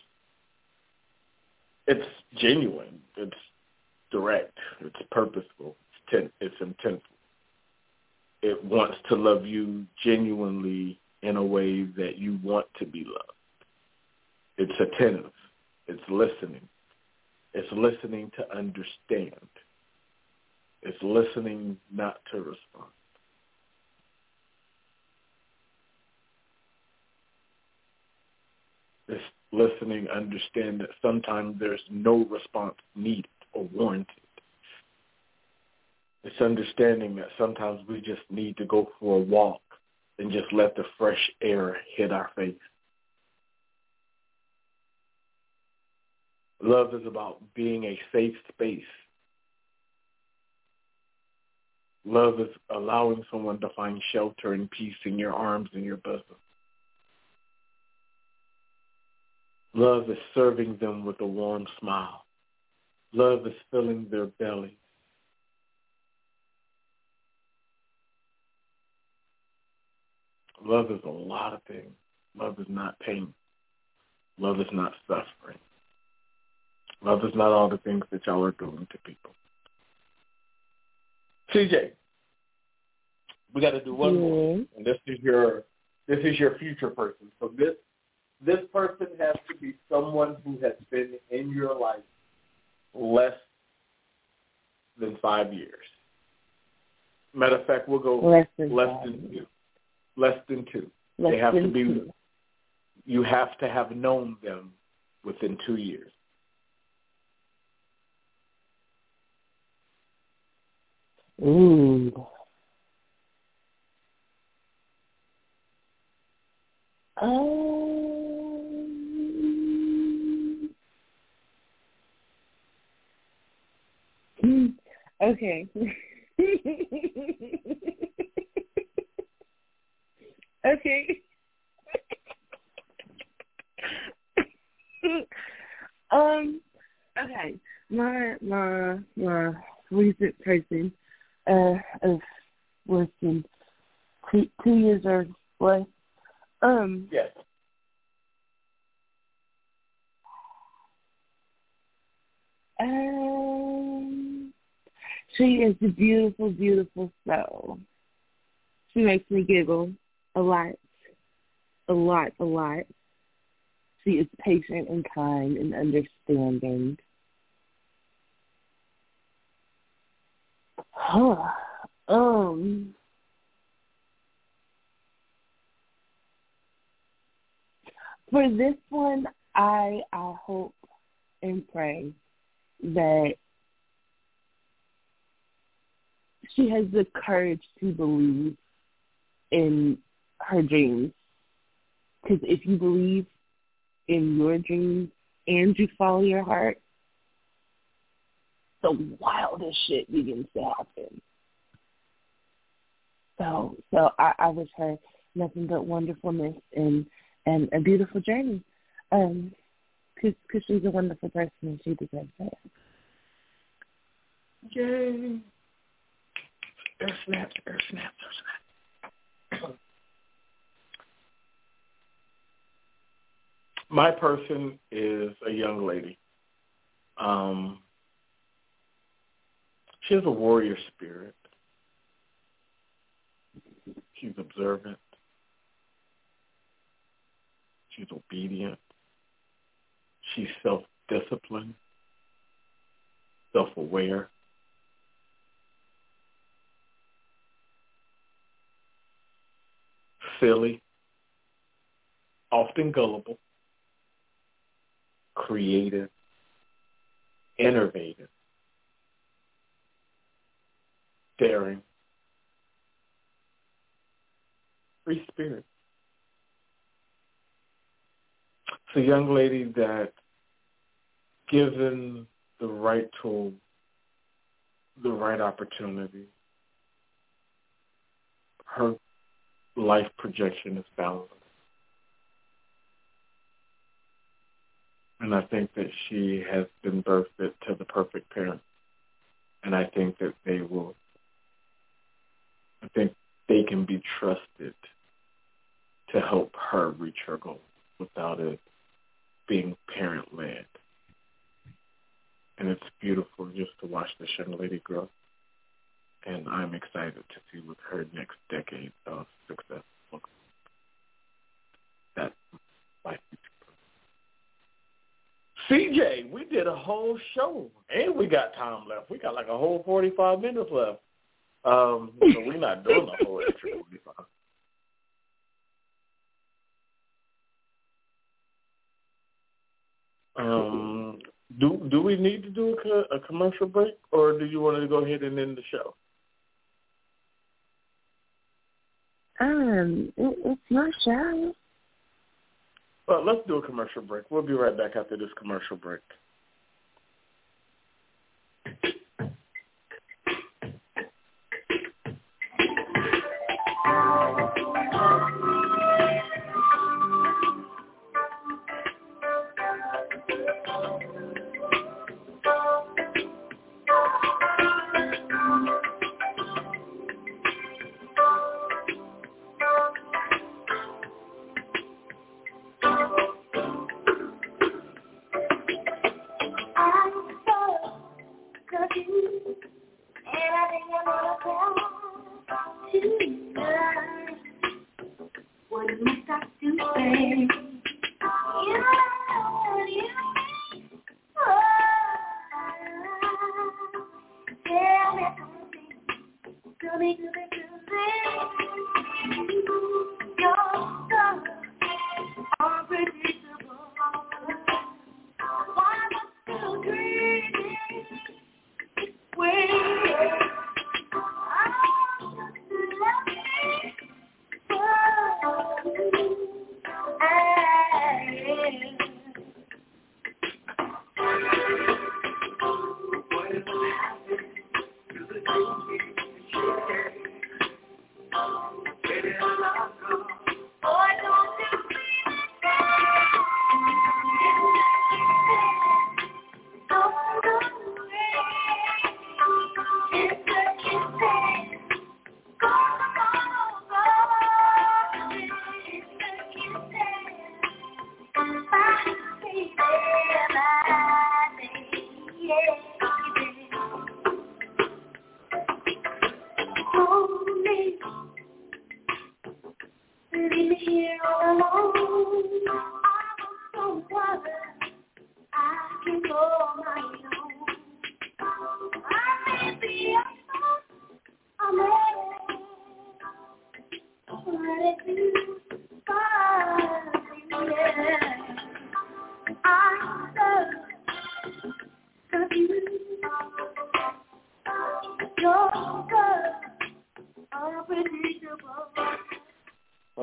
genuine. It's direct. It's purposeful. It's intentful. It wants to love you genuinely in a way that you want to be loved. It's attentive. It's listening. It's listening to understand. It's listening not to respond. It's listening, understand that sometimes there's no response needed or warranted. It's understanding that sometimes we just need to go for a walk and just let the fresh air hit our face. Love is about being a safe space. Love is allowing someone to find shelter and peace in your arms and your bosom. Love is serving them with a warm smile. Love is filling their belly. Love is a lot of things. Love is not pain. Love is not suffering. Love is not all the things that y'all are doing to people. CJ, we got to do one more, and this is your future person. So this person has to be someone who has been in your life less than 5 years. Matter of fact, we'll go less than 2. Less than 2. They have to be. 2. You have to have known them within 2 years. Ooh. Okay. Okay. Okay. My recent person of less than 2 years or less. Yes. She is a beautiful, beautiful soul. She makes me giggle a lot. She is patient and kind and understanding. For this one, I hope and pray that she has the courage to believe in her dreams. Because if you believe in your dreams and you follow your heart, the wildest shit begins to happen. So I wish her nothing but wonderfulness and a beautiful journey. Because she's a wonderful person and she deserves that. Yay. Air snaps. My person is a young lady. She has a warrior spirit. She's observant. She's obedient. She's self-disciplined, self-aware. Silly, often gullible, creative, innovative, daring, free spirit. It's a young lady that, given the right tool, the right opportunity, her life projection is boundless. And I think that she has been birthed to the perfect parent. And I think that they can be trusted to help her reach her goal without it being parent-led. And it's beautiful just to watch this young lady grow. And I'm excited to see what her next decade of success looks like. That's my future. CJ, we did a whole show, and we got time left. We got like a whole 45 minutes left. So we're not doing the whole extra 45. Do we need to do a commercial break, or do you want to go ahead and end the show? It's my show. Well, let's do a commercial break. We'll be right back after this commercial break.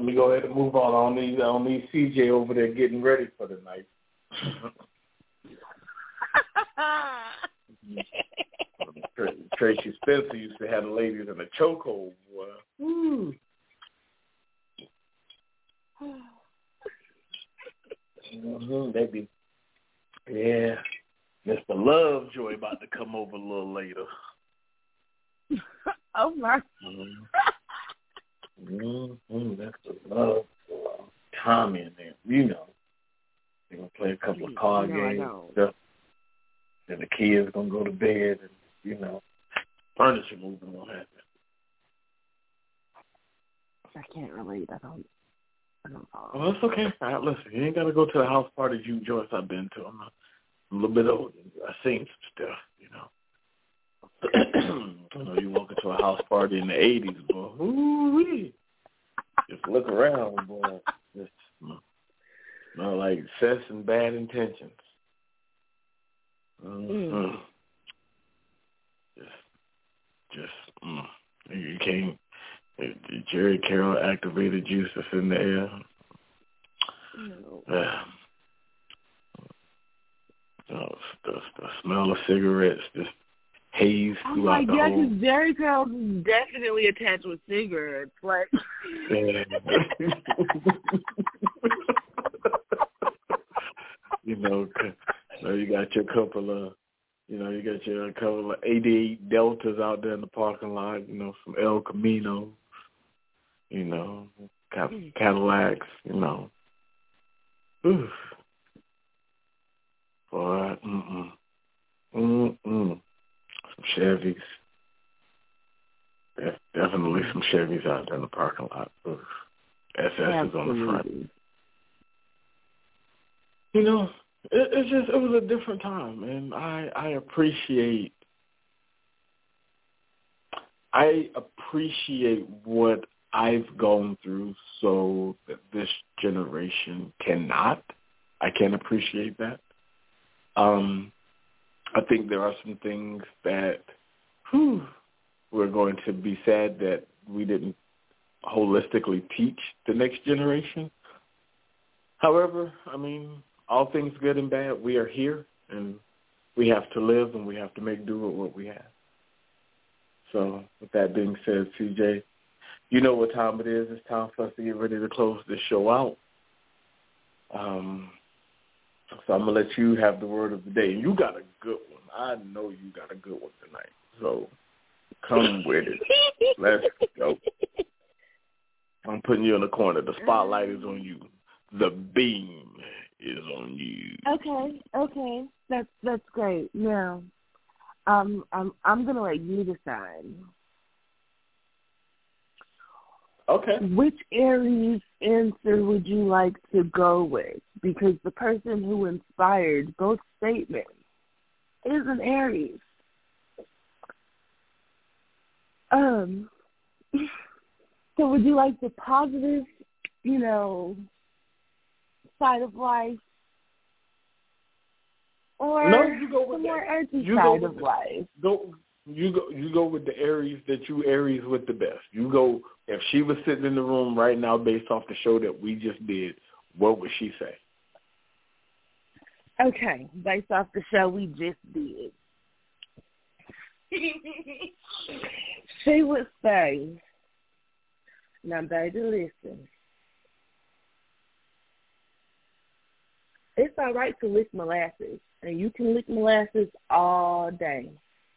me go ahead and move on these CJ over there getting ready for the night. Tracy Spencer used to have the ladies in a chokehold, boy. Woo. Baby. Yeah. Mr. Lovejoy about to come over a little later. Oh, my. That's the love. Tommy in there. You know. They're going to play a couple of card games. Stuff. Then the kids going to go to bed. And, you know, furniture moving will happen. I can't relate. I don't follow. Well, that's okay. All right, listen, you ain't got to go to the house parties you, Joyce, I've been to. I'm a little bit older. I've seen some stuff, you know. You know, you walk into a house party in the 80s, boy. Ooh-wee. Just look around, boy. Just smell like cess and bad intentions. You can't. Jerry Carroll activated juice that's in the air. The smell of cigarettes, just haze throughout the whole. Oh my God, Jerry Carroll is definitely attached with cigarettes. Like, you know, you got your couple of 88 Deltas out there in the parking lot. You know, some El Camino. You know, Cadillacs. You know. Oof. Boy, Some Chevys. Definitely some Chevys out there in the parking lot. Oof. SS is on the front. You know, it was a different time, and I appreciate what I've gone through so that this generation cannot. I can appreciate that. I think there are some things that we're going to be sad that we didn't holistically teach the next generation. However, I mean, all things good and bad, we are here, and we have to live, and we have to make do with what we have. So with that being said, CJ, you know what time it is. It's time for us to get ready to close this show out. So I'm going to let you have the word of the day. And you got a good one. I know you got a good one tonight. So come with it. Let's go. I'm putting you in the corner. The spotlight is on you. The beam is on you. Okay. That's great. Now, I'm gonna let you decide. Okay. Which Aries answer would you like to go with? Because the person who inspired both statements is an Aries. So would you like the positive, side of life, or you go with the more edgy side of life? You go with the Aries that you Aries with the best. You go, if she was sitting in the room right now based off the show that we just did, what would she say? Okay, based off the show we just did. She would say, now baby, listen. It's all right to lick molasses, and you can lick molasses all day.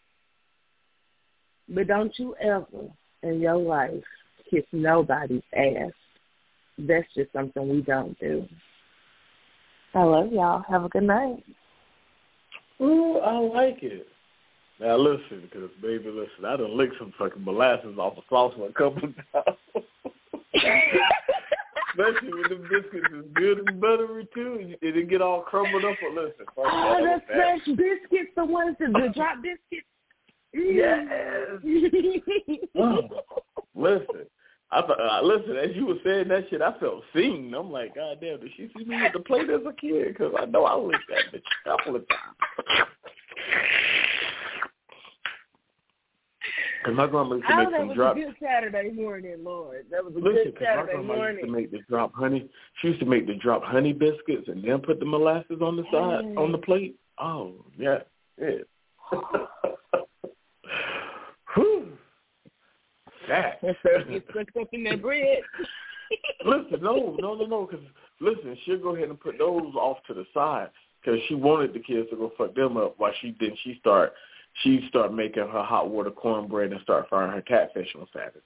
But don't you ever in your life kiss nobody's ass. That's just something we don't do. I love y'all. Have a good night. Ooh, I like it. Now listen, because baby, listen, I done licked some fucking molasses off a saucer a couple of times. Especially when the biscuits is good and buttery too. It didn't get all crumbled up. Or listen, the fresh biscuits, the ones that the drop biscuits. Yes. Listen, listen. As you were saying that shit, I felt seen. I'm like, God damn, did she see me with the plate as a kid? Because I know I licked that bitch a couple of times. Because my grandma used to make some drop. That was a good Saturday morning, Lord. That was a good Saturday morning. My grandma used to make the drop honey. She used to make the drop honey biscuits and then put the molasses on the side, on the plate. Oh, yeah. Whew. That. Get stuck up in that bread. Listen, no. Because, listen, she'll go ahead and put those off to the side because she wanted the kids to go fuck them up while she start making her hot water cornbread and start frying her catfish on Saturday.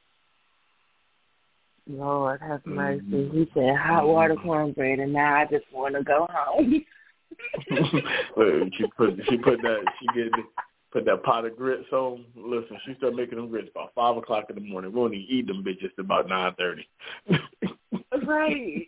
Lord have mercy. He said hot water cornbread, and now I just want to go home. She put that pot of grits on. Listen, she started making them grits about 5 o'clock in the morning. We won't even eat them bitches about 9:30. Right.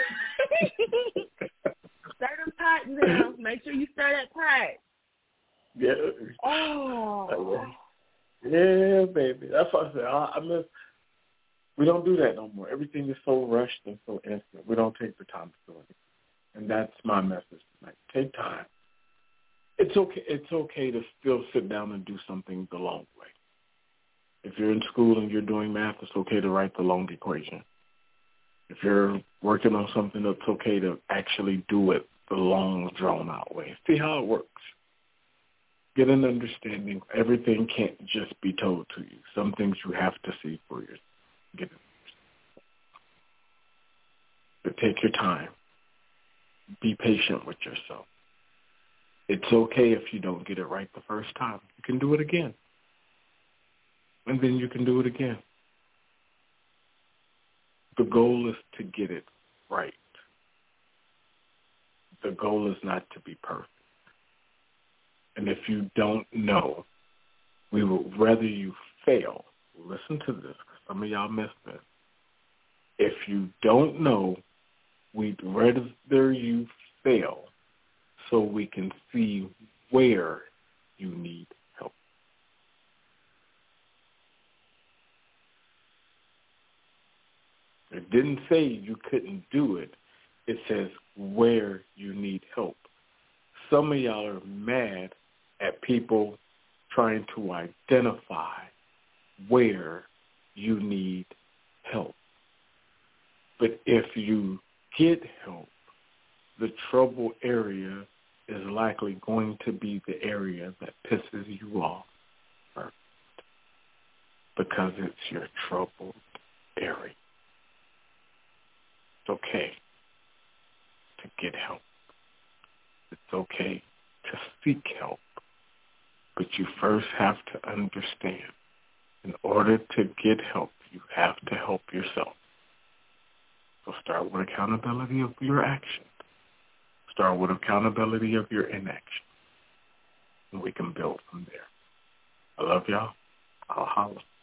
Stir them pots now. Make sure you stir that pot. Yeah. Oh. Yeah, baby. That's what I said. I miss. We don't do that no more. Everything is so rushed and so instant. We don't take the time to do it. And that's my message tonight. Take time. It's okay. It's okay to still sit down and do something the long way. If you're in school and you're doing math, it's okay to write the long equation. If you're working on something, it's okay to actually do it the long, drawn-out way. See how it works. Get an understanding. Everything can't just be told to you. Some things you have to see for yourself. Get an understanding. But take your time. Be patient with yourself. It's okay if you don't get it right the first time. You can do it again. And then you can do it again. The goal is to get it right. The goal is not to be perfect. And if you don't know, we would rather you fail. Listen to this, because some of y'all missed this. If you don't know, we'd rather you fail so we can see where you need help. It didn't say you couldn't do it. It says where you need help. Some of y'all are mad at people trying to identify where you need help. But if you get help, the trouble area is likely going to be the area that pisses you off first, because it's your troubled area. It's okay to get help. It's okay to seek help. But you first have to understand, in order to get help, you have to help yourself. So start with accountability of your actions. Start with accountability of your inaction. And we can build from there. I love y'all. I'll holler.